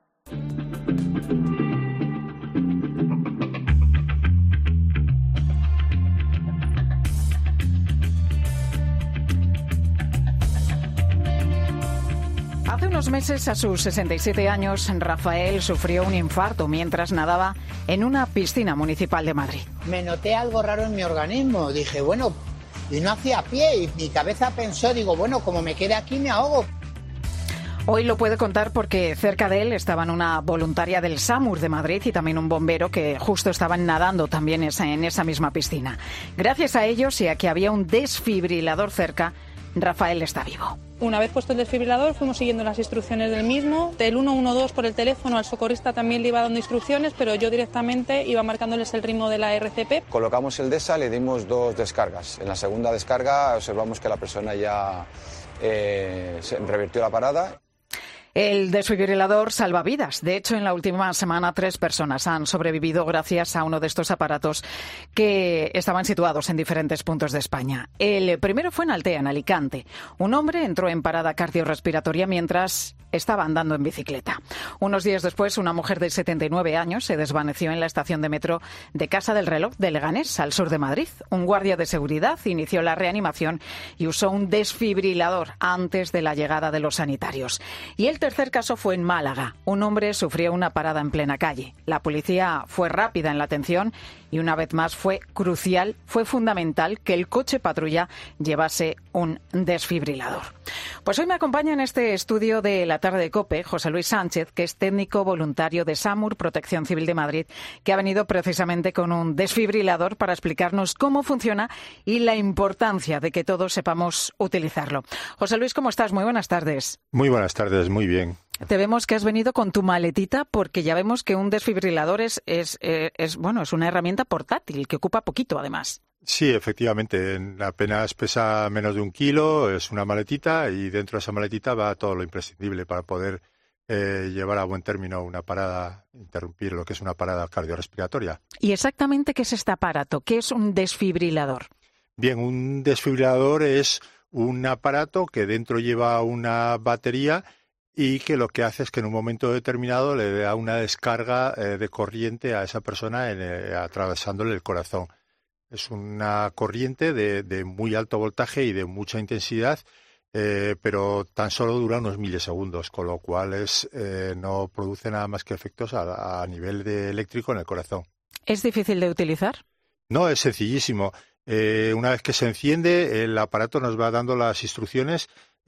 Hace unos meses, a sus 67 años, Rafael sufrió un infarto mientras nadaba en una piscina municipal de Madrid. Me noté algo raro en mi organismo. Dije, bueno, y no hacía pie. Y mi cabeza pensó, digo, bueno, como me quede aquí me ahogo. Hoy lo puede contar porque cerca de él estaban una voluntaria del SAMUR de Madrid y también un bombero que justo estaban nadando también en esa misma piscina. Gracias a ellos y a que había un desfibrilador cerca, Rafael está vivo. Una vez puesto el desfibrilador, fuimos siguiendo las instrucciones del mismo. Del 112 por el teléfono, al socorrista también le iba dando instrucciones, pero yo directamente iba marcándoles el ritmo de la RCP. Colocamos el DESA, le dimos 2 descargas. En la segunda descarga observamos que la persona ya se revirtió la parada. El desfibrilador salva vidas. De hecho, en la última semana 3 personas han sobrevivido gracias a uno de estos aparatos que estaban situados en diferentes puntos de España. El primero fue en Altea, en Alicante. Un hombre entró en parada cardiorrespiratoria mientras estaba andando en bicicleta. Unos días después, una mujer de 79 años se desvaneció en la estación de metro de Casa del Reloj de Leganés, al sur de Madrid. Un guardia de seguridad inició la reanimación y usó un desfibrilador antes de la llegada de los sanitarios. Y el tercer caso fue en Málaga. Un hombre sufrió una parada en plena calle. La policía fue rápida en la atención y una vez más fue crucial, fue fundamental que el coche patrulla llevase un desfibrilador. Pues hoy me acompaña en este estudio de la tarde de COPE José Luis Sánchez, que es técnico voluntario de SAMUR, Protección Civil de Madrid, que ha venido precisamente con un desfibrilador para explicarnos cómo funciona y la importancia de que todos sepamos utilizarlo. José Luis, ¿cómo estás? Muy buenas tardes. Muy buenas tardes, muy bien. Te vemos que has venido con tu maletita porque ya vemos que un desfibrilador es una herramienta portátil que ocupa poquito, además. Sí, efectivamente, apenas pesa menos de 1 kilo, es una maletita y dentro de esa maletita va todo lo imprescindible para poder llevar a buen término una parada, interrumpir lo que es una parada cardiorrespiratoria. ¿Y exactamente qué es este aparato? ¿Qué es un desfibrilador? Bien, un desfibrilador es un aparato que dentro lleva una batería y que lo que hace es que en un momento determinado le da una descarga de corriente a esa persona atravesándole el corazón. Es una corriente de muy alto voltaje y de mucha intensidad, pero tan solo dura unos milisegundos, con lo cual no produce nada más que efectos a nivel eléctrico en el corazón. ¿Es difícil de utilizar? No, es sencillísimo. Una vez que se enciende, el aparato nos va dando las instrucciones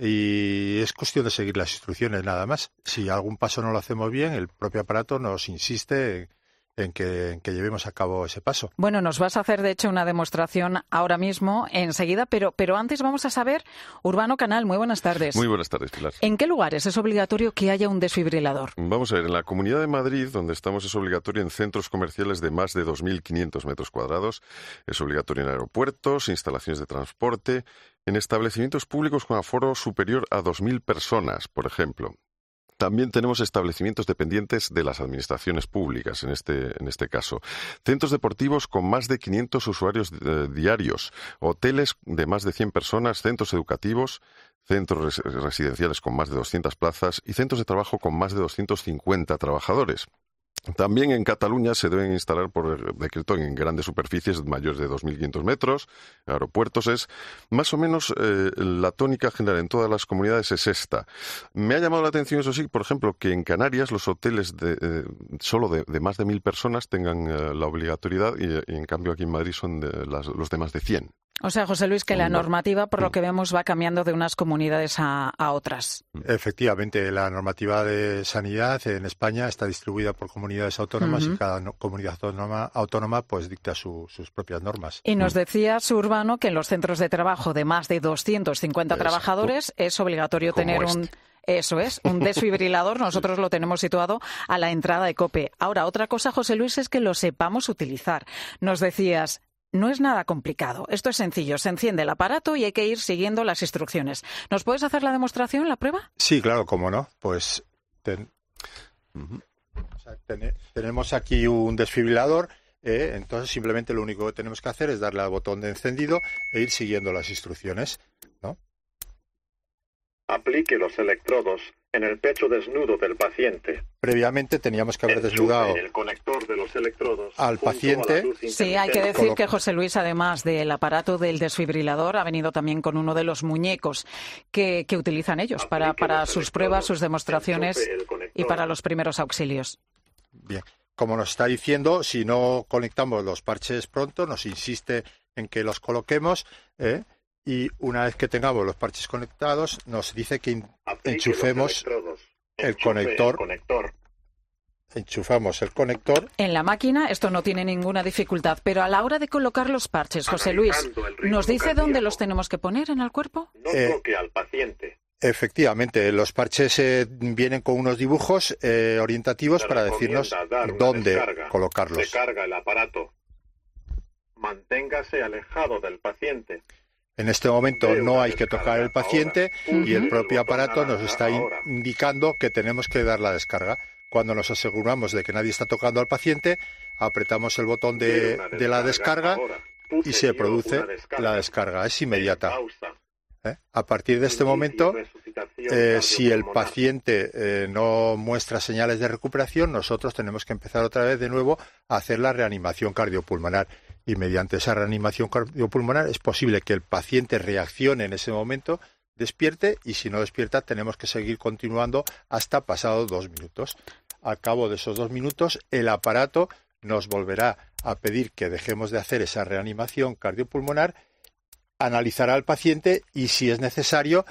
y es cuestión de seguir las instrucciones nada más. Si algún paso no lo hacemos bien, el propio aparato nos insiste que llevemos a cabo ese paso. Bueno, nos vas a hacer, de hecho, una demostración ahora mismo, enseguida, pero antes vamos a saber, Urbano Canal, muy buenas tardes. Muy buenas tardes, Pilar. ¿En qué lugares es obligatorio que haya un desfibrilador? Vamos a ver, en la Comunidad de Madrid, donde estamos, es obligatorio en centros comerciales de más de 2.500 metros cuadrados, es obligatorio en aeropuertos, instalaciones de transporte, en establecimientos públicos con aforo superior a 2.000 personas, por ejemplo. También tenemos establecimientos dependientes de las administraciones públicas, en este caso. Centros deportivos con más de 500 usuarios diarios, hoteles de más de 100 personas, centros educativos, centros residenciales con más de 200 plazas y centros de trabajo con más de 250 trabajadores. También en Cataluña se deben instalar por decreto en grandes superficies mayores de 2.500 metros, aeropuertos. Es más o menos la tónica general en todas las comunidades es esta. Me ha llamado la atención, eso sí, por ejemplo, que en Canarias los hoteles solo de más de 1.000 personas tengan la obligatoriedad y en cambio aquí en Madrid son los de más de 100. O sea, José Luis, que la normativa, por lo que vemos, va cambiando de unas comunidades a otras. Efectivamente, la normativa de sanidad en España está distribuida por comunidades autónomas y cada comunidad autónoma pues dicta sus propias normas. Y nos decías, Urbano, que en los centros de trabajo de más de 250 trabajadores es obligatorio tener un desfibrilador. Nosotros lo tenemos situado a la entrada de COPE. Ahora, otra cosa, José Luis, es que lo sepamos utilizar. Nos decías, no es nada complicado. Esto es sencillo. Se enciende el aparato y hay que ir siguiendo las instrucciones. ¿Nos puedes hacer la demostración, la prueba? Sí, claro, cómo no. Pues tenemos aquí un desfibrilador. Entonces, simplemente lo único que tenemos que hacer es darle al botón de encendido e ir siguiendo las instrucciones, ¿no? Aplique los electrodos en el pecho desnudo del paciente. Previamente teníamos que haber desnudado el conector de los electrodos al paciente. Sí, hay que decir que José Luis, además del aparato del desfibrilador, ha venido también con uno de los muñecos que utilizan ellos para sus pruebas, sus demostraciones y para los primeros auxilios. Bien, como nos está diciendo, si no conectamos los parches pronto, nos insiste en que los coloquemos, y una vez que tengamos los parches conectados, nos dice que enchufemos el conector. Enchufamos el conector. En la máquina esto no tiene ninguna dificultad, pero a la hora de colocar los parches, José Luis, ¿nos dice dónde los tenemos que poner en el cuerpo? No toque al paciente. Efectivamente, los parches vienen con unos dibujos orientativos para decirnos dónde colocarlos. Descarga el aparato. Manténgase alejado del paciente. En este momento no hay que tocar el paciente y el propio aparato nos está indicando que tenemos que dar la descarga. Cuando nos aseguramos de que nadie está tocando al paciente, apretamos el botón de la descarga y se produce la descarga. Es inmediata. A partir de este momento, si el paciente no muestra señales de recuperación, nosotros tenemos que empezar otra vez de nuevo a hacer la reanimación cardiopulmonar. Y mediante esa reanimación cardiopulmonar es posible que el paciente reaccione en ese momento, despierte, y si no despierta tenemos que seguir continuando hasta pasados 2 minutos. Al cabo de esos 2 minutos, el aparato nos volverá a pedir que dejemos de hacer esa reanimación cardiopulmonar, analizará al paciente y, si es necesario,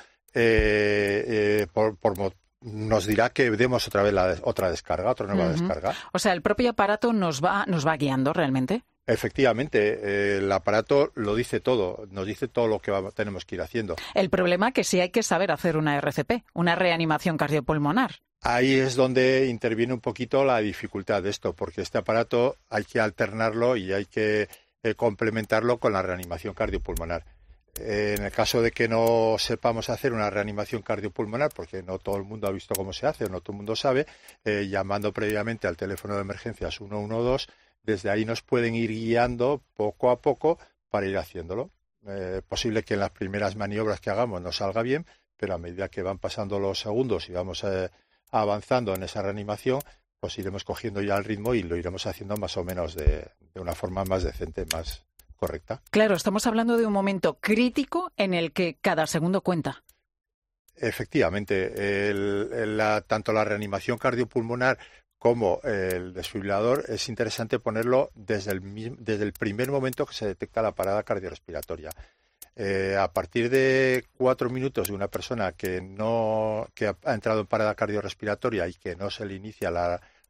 nos dirá que demos otra vez otra nueva descarga. O sea, el propio aparato nos va guiando realmente. Efectivamente, el aparato lo dice todo, nos dice todo lo que tenemos que ir haciendo. El problema es que sí hay que saber hacer una RCP, una reanimación cardiopulmonar. Ahí es donde interviene un poquito la dificultad de esto, porque este aparato hay que alternarlo y hay que complementarlo con la reanimación cardiopulmonar. En el caso de que no sepamos hacer una reanimación cardiopulmonar, porque no todo el mundo ha visto cómo se hace, no todo el mundo sabe, llamando previamente al teléfono de emergencias 112, desde ahí nos pueden ir guiando poco a poco para ir haciéndolo. Posible que en las primeras maniobras que hagamos no salga bien, pero a medida que van pasando los segundos y vamos avanzando en esa reanimación, pues iremos cogiendo ya el ritmo y lo iremos haciendo más o menos de una forma más decente, más correcta. Claro, estamos hablando de un momento crítico en el que cada segundo cuenta. Efectivamente, tanto la reanimación cardiopulmonar como el desfibrilador es interesante ponerlo desde el primer momento que se detecta la parada cardiorrespiratoria. A partir de 4 minutos de una persona que ha entrado en parada cardiorrespiratoria y que no se le inicia la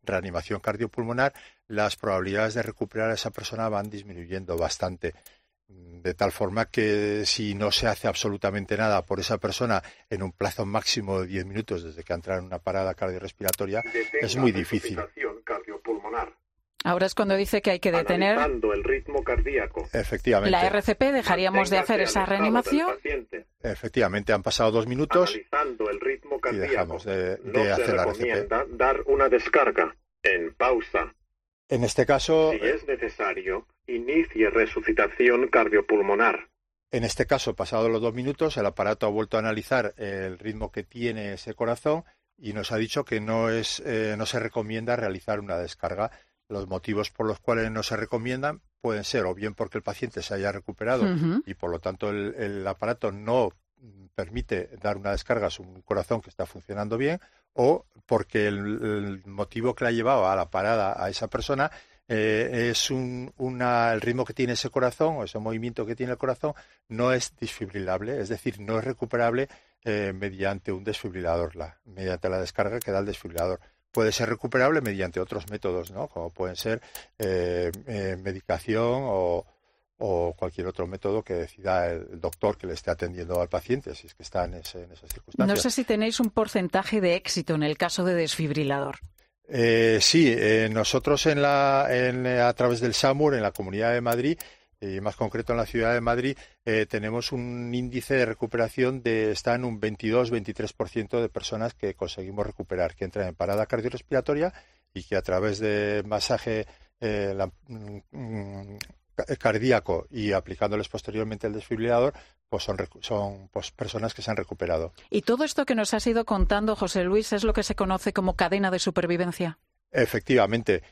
reanimación cardiopulmonar, las probabilidades de recuperar a esa persona van disminuyendo bastante. De tal forma que si no se hace absolutamente nada por esa persona en un plazo máximo de 10 minutos desde que entra en una parada cardiorrespiratoria, es muy difícil. Ahora es cuando dice que hay que detener el ritmo cardíaco. Efectivamente. La RCP, dejaríamos de hacer esa reanimación. Efectivamente, han pasado 2 minutos Analizando el ritmo y cardíaco. dejamos de No hacer se la RCP. recomienda dar una descarga en pausa. En este caso, Si es necesario, inicie resucitación cardiopulmonar. En este caso, pasados los 2 minutos, el aparato ha vuelto a analizar el ritmo que tiene ese corazón y nos ha dicho que no se recomienda realizar una descarga. Los motivos por los cuales no se recomiendan pueden ser o bien porque el paciente se haya recuperado y por lo tanto el aparato no permite dar una descarga a su corazón que está funcionando bien, o porque el motivo que le ha llevado a la parada a esa persona es el ritmo que tiene ese corazón o ese movimiento que tiene el corazón no es desfibrilable, es decir, no es recuperable mediante un desfibrilador, mediante la descarga que da el desfibrilador. Puede ser recuperable mediante otros métodos, ¿no? Como pueden ser medicación o cualquier otro método que decida el doctor que le esté atendiendo al paciente, si es que está en esas circunstancias. No sé si tenéis un porcentaje de éxito en el caso de desfibrilador. Sí, nosotros a través del SAMUR en la Comunidad de Madrid, y más concreto en la Ciudad de Madrid, tenemos un índice de recuperación está en un 22-23% de personas que conseguimos recuperar, que entran en parada cardiorrespiratoria y que a través de masaje cardíaco y aplicándoles posteriormente el desfibrilador, pues son personas que se han recuperado. Y todo esto que nos has ido contando, José Luis, es lo que se conoce como cadena de supervivencia. Efectivamente.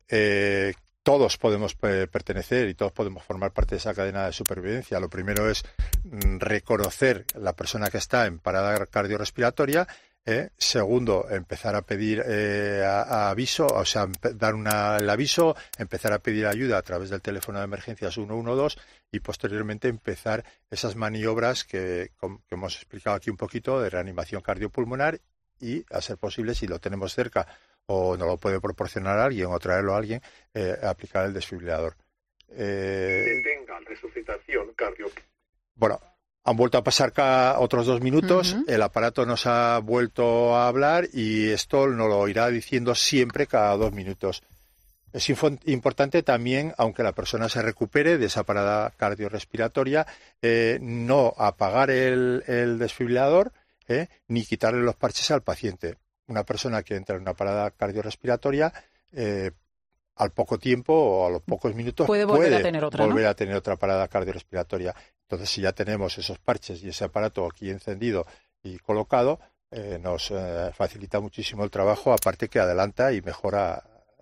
Todos podemos pertenecer y todos podemos formar parte de esa cadena de supervivencia. Lo primero es reconocer la persona que está en parada cardiorrespiratoria. Segundo, empezar a pedir aviso, o sea, dar el aviso, empezar a pedir ayuda a través del teléfono de emergencias 112 y posteriormente empezar esas maniobras que hemos explicado aquí un poquito de reanimación cardiopulmonar y, a ser posible, si lo tenemos cerca o nos lo puede proporcionar alguien o traerlo a alguien, aplicar el desfibrilador. Detenga resucitación cardiopulmonar. Bueno, han vuelto a pasar otros 2 minutos, el aparato nos ha vuelto a hablar y esto nos lo irá diciendo siempre cada 2 minutos. Es importante también, aunque la persona se recupere de esa parada cardiorrespiratoria, no apagar el desfibrilador ni quitarle los parches al paciente. Una persona que entra en una parada cardiorrespiratoria, al poco tiempo o a los pocos minutos puede volver a tener otra parada cardiorrespiratoria. Entonces, si ya tenemos esos parches y ese aparato aquí encendido y colocado, nos facilita muchísimo el trabajo, aparte que adelanta y mejora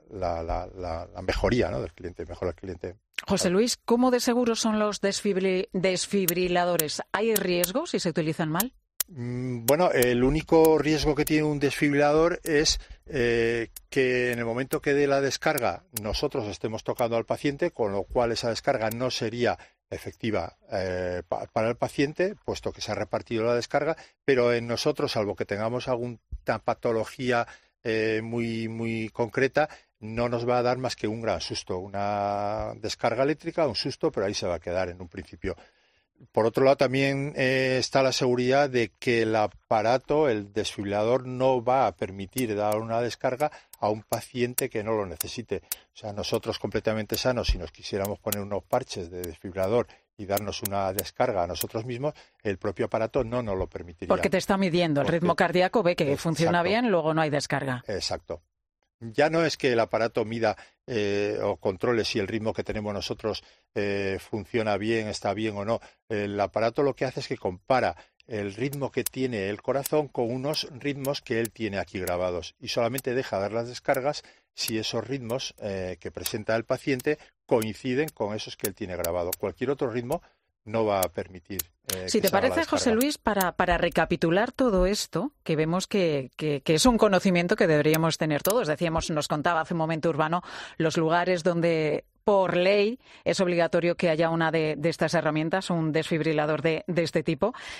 la mejoría, ¿no?, del cliente, mejora el cliente. José Luis, ¿cómo de seguros son los desfibriladores? ¿Hay riesgos si se utilizan mal? Bueno, el único riesgo que tiene un desfibrilador es que en el momento que dé la descarga nosotros estemos tocando al paciente, con lo cual esa descarga no sería efectiva para el paciente, puesto que se ha repartido la descarga, pero en nosotros, salvo que tengamos alguna patología muy, muy concreta, no nos va a dar más que un gran susto, una descarga eléctrica, un susto, pero ahí se va a quedar en un principio. Por otro lado, también está la seguridad de que el aparato, el desfibrilador, no va a permitir dar una descarga a un paciente que no lo necesite. O sea, nosotros completamente sanos, si nos quisiéramos poner unos parches de desfibrilador y darnos una descarga a nosotros mismos, el propio aparato no nos lo permitiría. Porque te está midiendo el ritmo cardíaco, ve que funciona bien, luego no hay descarga. Exacto. Ya no es que el aparato mida o controle si el ritmo que tenemos nosotros funciona bien, está bien o no. El aparato lo que hace es que compara el ritmo que tiene el corazón con unos ritmos que él tiene aquí grabados y solamente deja dar las descargas si esos ritmos que presenta el paciente coinciden con esos que él tiene grabado. Cualquier otro ritmo no va a permitir. Si te parece, José Luis, para recapitular todo esto, que vemos que es un conocimiento que deberíamos tener todos. Decíamos, nos contaba hace un momento Urbano, los lugares donde por ley es obligatorio que haya una de estas herramientas, un desfibrilador de este tipo.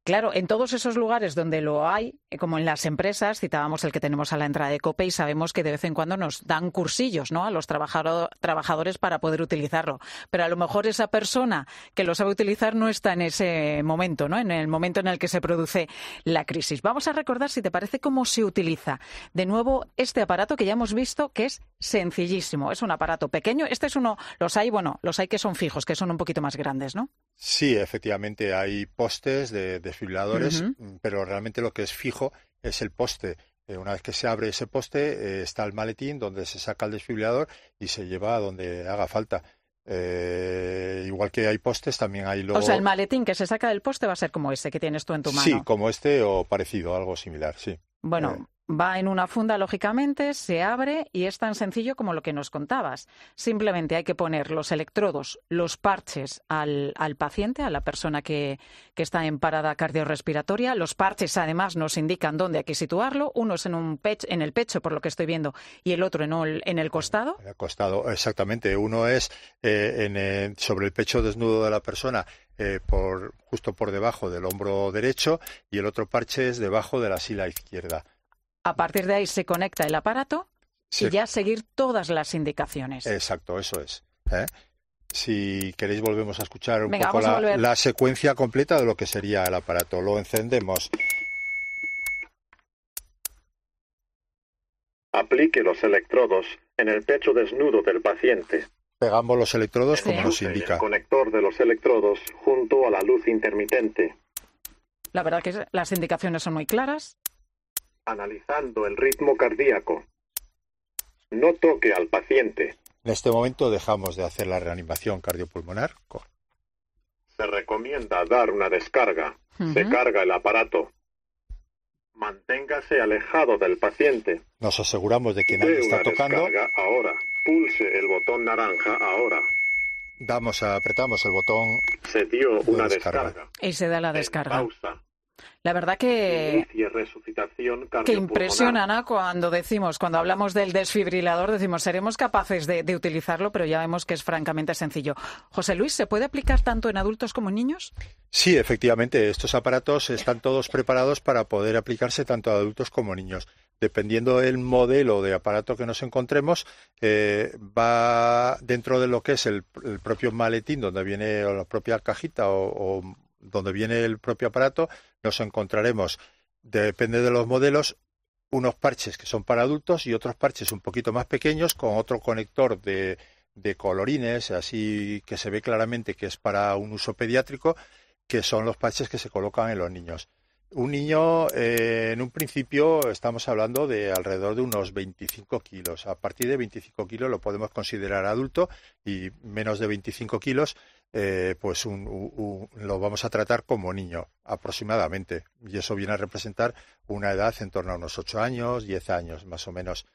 Claro, en todos esos lugares donde lo hay, como en las empresas, citábamos el que tenemos a la entrada de COPE y sabemos que de vez en cuando nos dan cursillos, ¿no?, a los trabajadores para poder utilizarlo. Pero a lo mejor esa persona que lo sabe utilizar no está en ese momento, ¿no?, en el momento en el que se produce la crisis. Vamos a recordar, si te parece, cómo se utiliza de nuevo este aparato que ya hemos visto que es sencillísimo. Es un aparato pequeño. Este es uno, los hay que son fijos, que son un poquito más grandes, ¿no? Sí, efectivamente, hay postes de desfibriladores, pero realmente lo que es fijo es el poste. Una vez que se abre ese poste, está el maletín donde se saca el desfibrilador y se lleva a donde haga falta. Igual que hay postes, también hay luego... O sea, el maletín que se saca del poste va a ser como ese que tienes tú en tu mano. Sí, como este o parecido, algo similar, sí. Bueno, va en una funda, lógicamente, se abre y es tan sencillo como lo que nos contabas. Simplemente hay que poner los electrodos, los parches al paciente, a la persona que está en parada cardiorrespiratoria. Los parches, además, nos indican dónde hay que situarlo. Uno es en el pecho, por lo que estoy viendo, y el otro en el costado. En el costado, exactamente. Uno es sobre el pecho desnudo de la persona, justo por debajo del hombro derecho, y el otro parche es debajo de la sila izquierda. A partir de ahí se conecta el aparato y ya seguir todas las indicaciones. Exacto, eso es. Si queréis volvemos a escuchar un Venga, poco vamos la secuencia completa de lo que sería el aparato. Lo encendemos. Aplique los electrodos en el pecho desnudo del paciente. Pegamos los electrodos como nos indica. El conector de los electrodos junto a la luz intermitente. La verdad que las indicaciones son muy claras. Analizando el ritmo cardíaco. No toque al paciente. En este momento dejamos de hacer la reanimación cardiopulmonar. Se recomienda dar una descarga. Se carga el aparato. Manténgase alejado del paciente. Nos aseguramos de que nadie está tocando. Descarga ahora. Pulse el botón naranja ahora. Apretamos el botón. Se dio una descarga. Y se da la descarga. Pausa. La verdad que impresiona, ¿no? Cuando hablamos del desfibrilador, decimos, seremos capaces de utilizarlo, pero ya vemos que es francamente sencillo. José Luis, ¿se puede aplicar tanto en adultos como en niños? Sí, efectivamente, estos aparatos están todos preparados para poder aplicarse tanto a adultos como niños. Dependiendo del modelo de aparato que nos encontremos, va dentro de lo que es el propio maletín, donde viene la propia cajita o donde viene el propio aparato, nos encontraremos, depende de los modelos, unos parches que son para adultos y otros parches un poquito más pequeños con otro conector de colorines, así que se ve claramente que es para un uso pediátrico, que son los parches que se colocan en los niños. Un niño, en un principio, estamos hablando de alrededor de unos 25 kilos. A partir de 25 kilos lo podemos considerar adulto y menos de 25 kilos pues lo vamos a tratar como niño aproximadamente. Y eso viene a representar una edad en torno a unos 8 años, 10 años más o menos.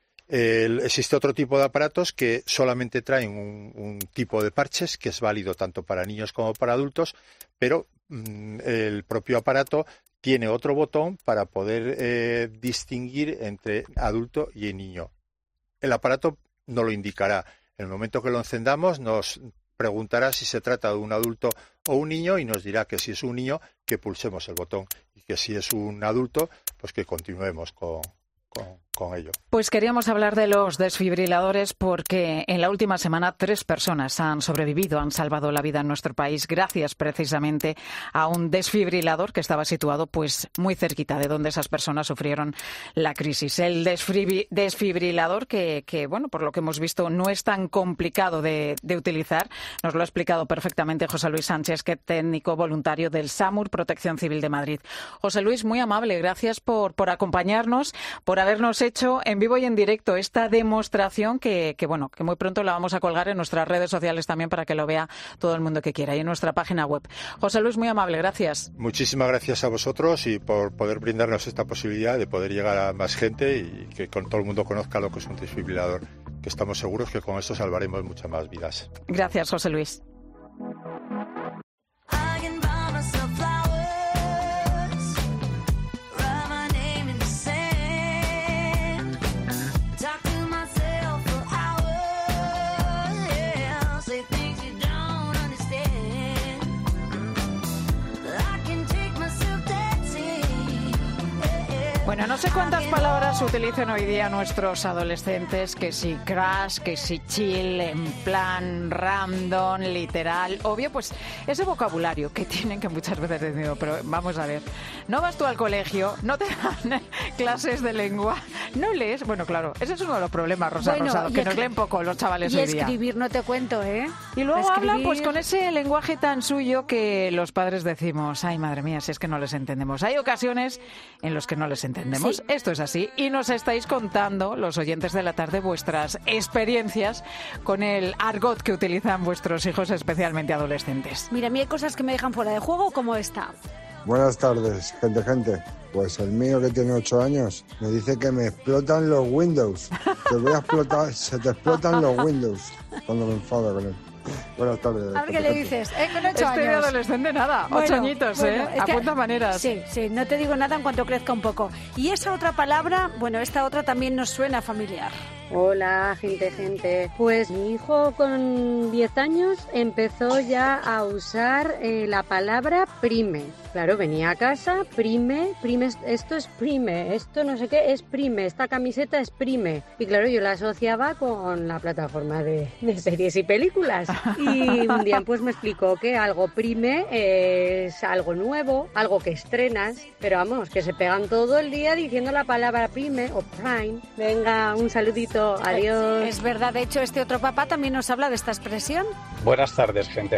Existe otro tipo de aparatos que solamente traen un tipo de parches que es válido tanto para niños como para adultos, pero el propio aparato tiene otro botón para poder distinguir entre adulto y niño. El aparato no lo indicará. En el momento que lo encendamos nos preguntará si se trata de un adulto o un niño y nos dirá que si es un niño que pulsemos el botón y que si es un adulto pues que continuemos con ello. Pues queríamos hablar de los desfibriladores porque en la última semana 3 personas han sobrevivido, han salvado la vida en nuestro país gracias precisamente a un desfibrilador que estaba situado pues muy cerquita de donde esas personas sufrieron la crisis. El desfibrilador que bueno, por lo que hemos visto no es tan complicado de utilizar, nos lo ha explicado perfectamente José Luis Sánchez, que es técnico voluntario del SAMUR Protección Civil de Madrid. José Luis, muy amable, gracias por acompañarnos, por habernos hecho en vivo y en directo esta demostración que muy pronto la vamos a colgar en nuestras redes sociales también para que lo vea todo el mundo que quiera y en nuestra página web. José Luis, muy amable, gracias. Muchísimas gracias a vosotros y por poder brindarnos esta posibilidad de poder llegar a más gente y que todo el mundo conozca lo que es un desfibrilador, que estamos seguros que con esto salvaremos muchas más vidas. Gracias, José Luis. Myself Bueno, no sé cuántas palabras utilizan hoy día nuestros adolescentes, que si crash, que si chill, en plan random, literal, obvio, pues ese vocabulario que tienen, que muchas veces digo, pero vamos a ver, no vas tú al colegio, no te dan clases de lengua, no lees, bueno, claro, ese es uno de los problemas, Rosa Rosado, que nos leen poco los chavales hoy día. Y escribir no te cuento, ¿eh? Y luego hablan pues con ese lenguaje tan suyo que los padres decimos, ay, madre mía, si es que no les entendemos. Hay ocasiones en las que no les entendemos. Sí. Esto es así. Y nos estáis contando, los oyentes de la tarde, vuestras experiencias con el argot que utilizan vuestros hijos, especialmente adolescentes. Mira, a mí hay cosas que me dejan fuera de juego, como esta. Buenas tardes, gente. Pues el mío, que tiene 8 años, me dice que me explotan los Windows. Te voy a explotar, se te explotan los Windows cuando me enfado con él. Buenas tardes. A ver qué le dices, con 8 años. De adolescente nada, 8 añitos, apunta maneras. Sí, no te digo nada en cuanto crezca un poco. Y esa otra palabra, bueno, esta otra también nos suena familiar. Hola, gente. Pues mi hijo con 10 años empezó ya a usar la palabra prime. Claro, venía a casa, prime, esto es prime, esto no sé qué es prime, esta camiseta es prime. Y claro, yo la asociaba con la plataforma de series y películas. Y un día pues me explicó que algo prime es algo nuevo, algo que estrenas, pero vamos, que se pegan todo el día diciendo la palabra prime o prime. Venga, un saludito. Adiós. Es verdad, de hecho, este otro papá también nos habla de esta expresión. Buenas tardes, gente.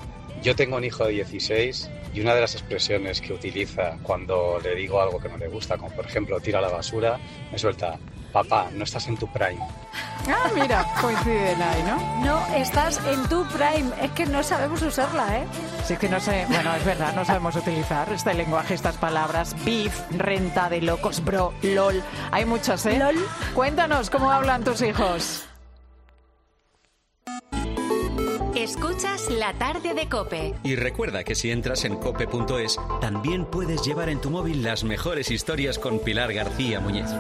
Yo tengo un hijo de 16 y una de las expresiones que utiliza cuando le digo algo que no le gusta, como por ejemplo tira la basura, me suelta: papá, no estás en tu prime. Ah, mira, coinciden ahí, ¿no? No estás en tu prime, es que no sabemos usarla, ¿eh? Sí, que no sé, bueno, es verdad, no sabemos utilizar este lenguaje, estas palabras, beef, renta de locos, bro, lol, hay muchas, ¿eh? Lol. Cuéntanos cómo hablan tus hijos. Escuchas La Tarde de COPE. Y recuerda que si entras en cope.es, también puedes llevar en tu móvil las mejores historias con Pilar García Muñiz.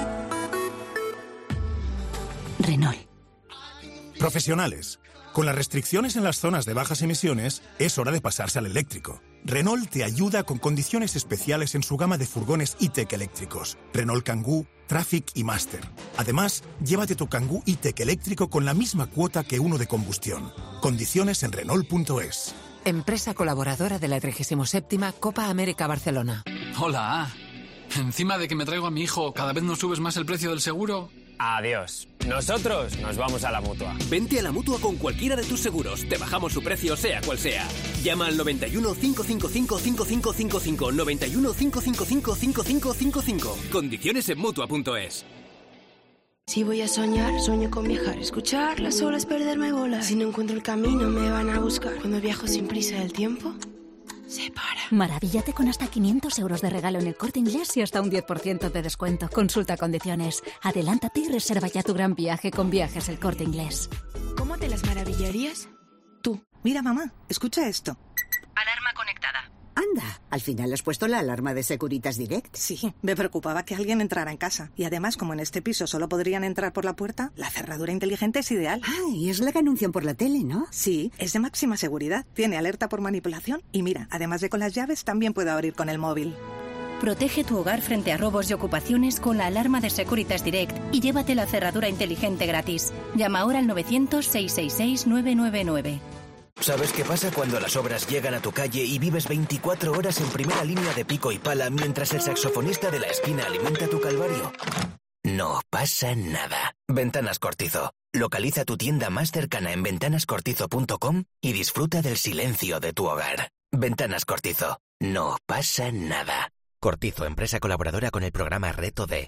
Renault. Profesionales. Con las restricciones en las zonas de bajas emisiones, es hora de pasarse al eléctrico. Renault te ayuda con condiciones especiales en su gama de furgones E-Tech eléctricos. Renault Kangoo, Traffic y Master. Además, llévate tu Kangoo E-Tech eléctrico con la misma cuota que uno de combustión. Condiciones en Renault.es. Empresa colaboradora de la 37ª Copa América Barcelona. Hola. Encima de que me traigo a mi hijo, ¿cada vez nos subes más el precio del seguro? Adiós. Nosotros nos vamos a la Mutua. Vente a la Mutua con cualquiera de tus seguros. Te bajamos su precio, sea cual sea. Llama al 91 555 5555. 91 555 5555. Condiciones en Mutua.es. Si voy a soñar, sueño con viajar. Escuchar las olas, perderme bolas. Si no encuentro el camino, me van a buscar. Cuando viajo sin prisa, el tiempo se para. Maravíllate con hasta 500 euros de regalo en El Corte Inglés y hasta un 10% de descuento. Consulta condiciones. Adelántate y reserva ya tu gran viaje con Viajes El Corte Inglés. ¿Cómo te las maravillarías? Tú. Mira, mamá, escucha esto. Alarma conectada. Anda, ¿al final has puesto la alarma de Securitas Direct? Sí, me preocupaba que alguien entrara en casa. Y además, como en este piso solo podrían entrar por la puerta, la cerradura inteligente es ideal. Ah, y es la que anuncian por la tele, ¿no? Sí, es de máxima seguridad. Tiene alerta por manipulación. Y mira, además de con las llaves, también puedo abrir con el móvil. Protege tu hogar frente a robos y ocupaciones con la alarma de Securitas Direct y llévate la cerradura inteligente gratis. Llama ahora al 900-666-999. ¿Sabes qué pasa cuando las obras llegan a tu calle y vives 24 horas en primera línea de pico y pala mientras el saxofonista de la esquina alimenta tu calvario? No pasa nada. Ventanas Cortizo. Localiza tu tienda más cercana en ventanascortizo.com y disfruta del silencio de tu hogar. Ventanas Cortizo. No pasa nada. Cortizo, empresa colaboradora con el programa Reto D.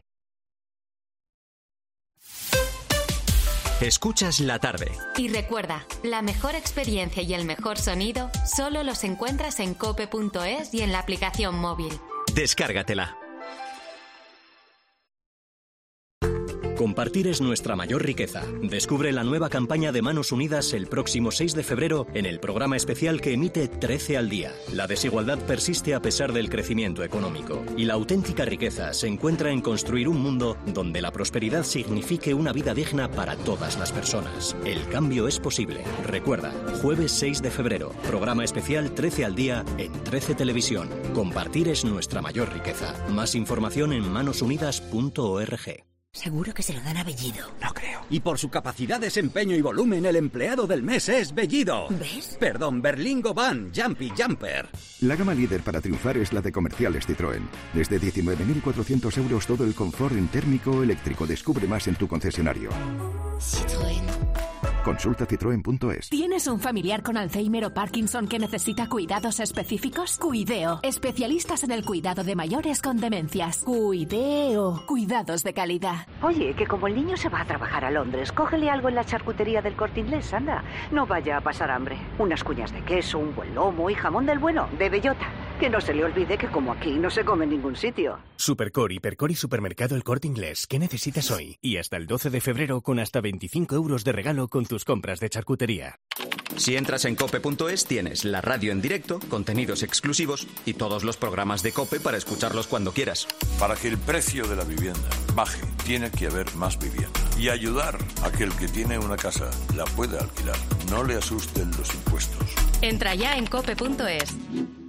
Escuchas La Tarde. Y recuerda, la mejor experiencia y el mejor sonido solo los encuentras en cope.es y en la aplicación móvil. Descárgatela. Compartir es nuestra mayor riqueza. Descubre la nueva campaña de Manos Unidas el próximo 6 de febrero en el programa especial que emite 13 al día. La desigualdad persiste a pesar del crecimiento económico. Y la auténtica riqueza se encuentra en construir un mundo donde la prosperidad signifique una vida digna para todas las personas. El cambio es posible. Recuerda, jueves 6 de febrero, programa especial 13 al día en 13 Televisión. Compartir es nuestra mayor riqueza. Más información en manosunidas.org. Seguro que se lo dan a Bellido. No creo. Y por su capacidad, desempeño y volumen, el empleado del mes es Bellido. ¿Ves? Perdón, Berlingo Van Jumpy Jumper. La gama líder para triunfar es la de Comerciales Citroën. Desde 19.400 euros todo el confort en térmico o eléctrico. Descubre más en tu concesionario. Citroën. Consulta citroen.es. ¿Tienes un familiar con Alzheimer o Parkinson que necesita cuidados específicos? Cuideo. Especialistas en el cuidado de mayores con demencias. Cuideo. Cuidados de calidad. Oye, que como el niño se va a trabajar a Londres, cógele algo en la charcutería del Corte Inglés, anda. No vaya a pasar hambre. Unas cuñas de queso, un buen lomo y jamón del bueno, de bellota. Que no se le olvide que como aquí no se come en ningún sitio. Supercor, Hipercor y Supermercado El Corte Inglés. ¿Qué necesitas hoy? Y hasta el 12 de febrero con hasta 25 euros de regalo con tus compras de charcutería. Si entras en cope.es tienes la radio en directo, contenidos exclusivos y todos los programas de COPE para escucharlos cuando quieras. Para que el precio de la vivienda baje, tiene que haber más vivienda. Y ayudar a que el que tiene una casa la pueda alquilar. No le asusten los impuestos. Entra ya en cope.es.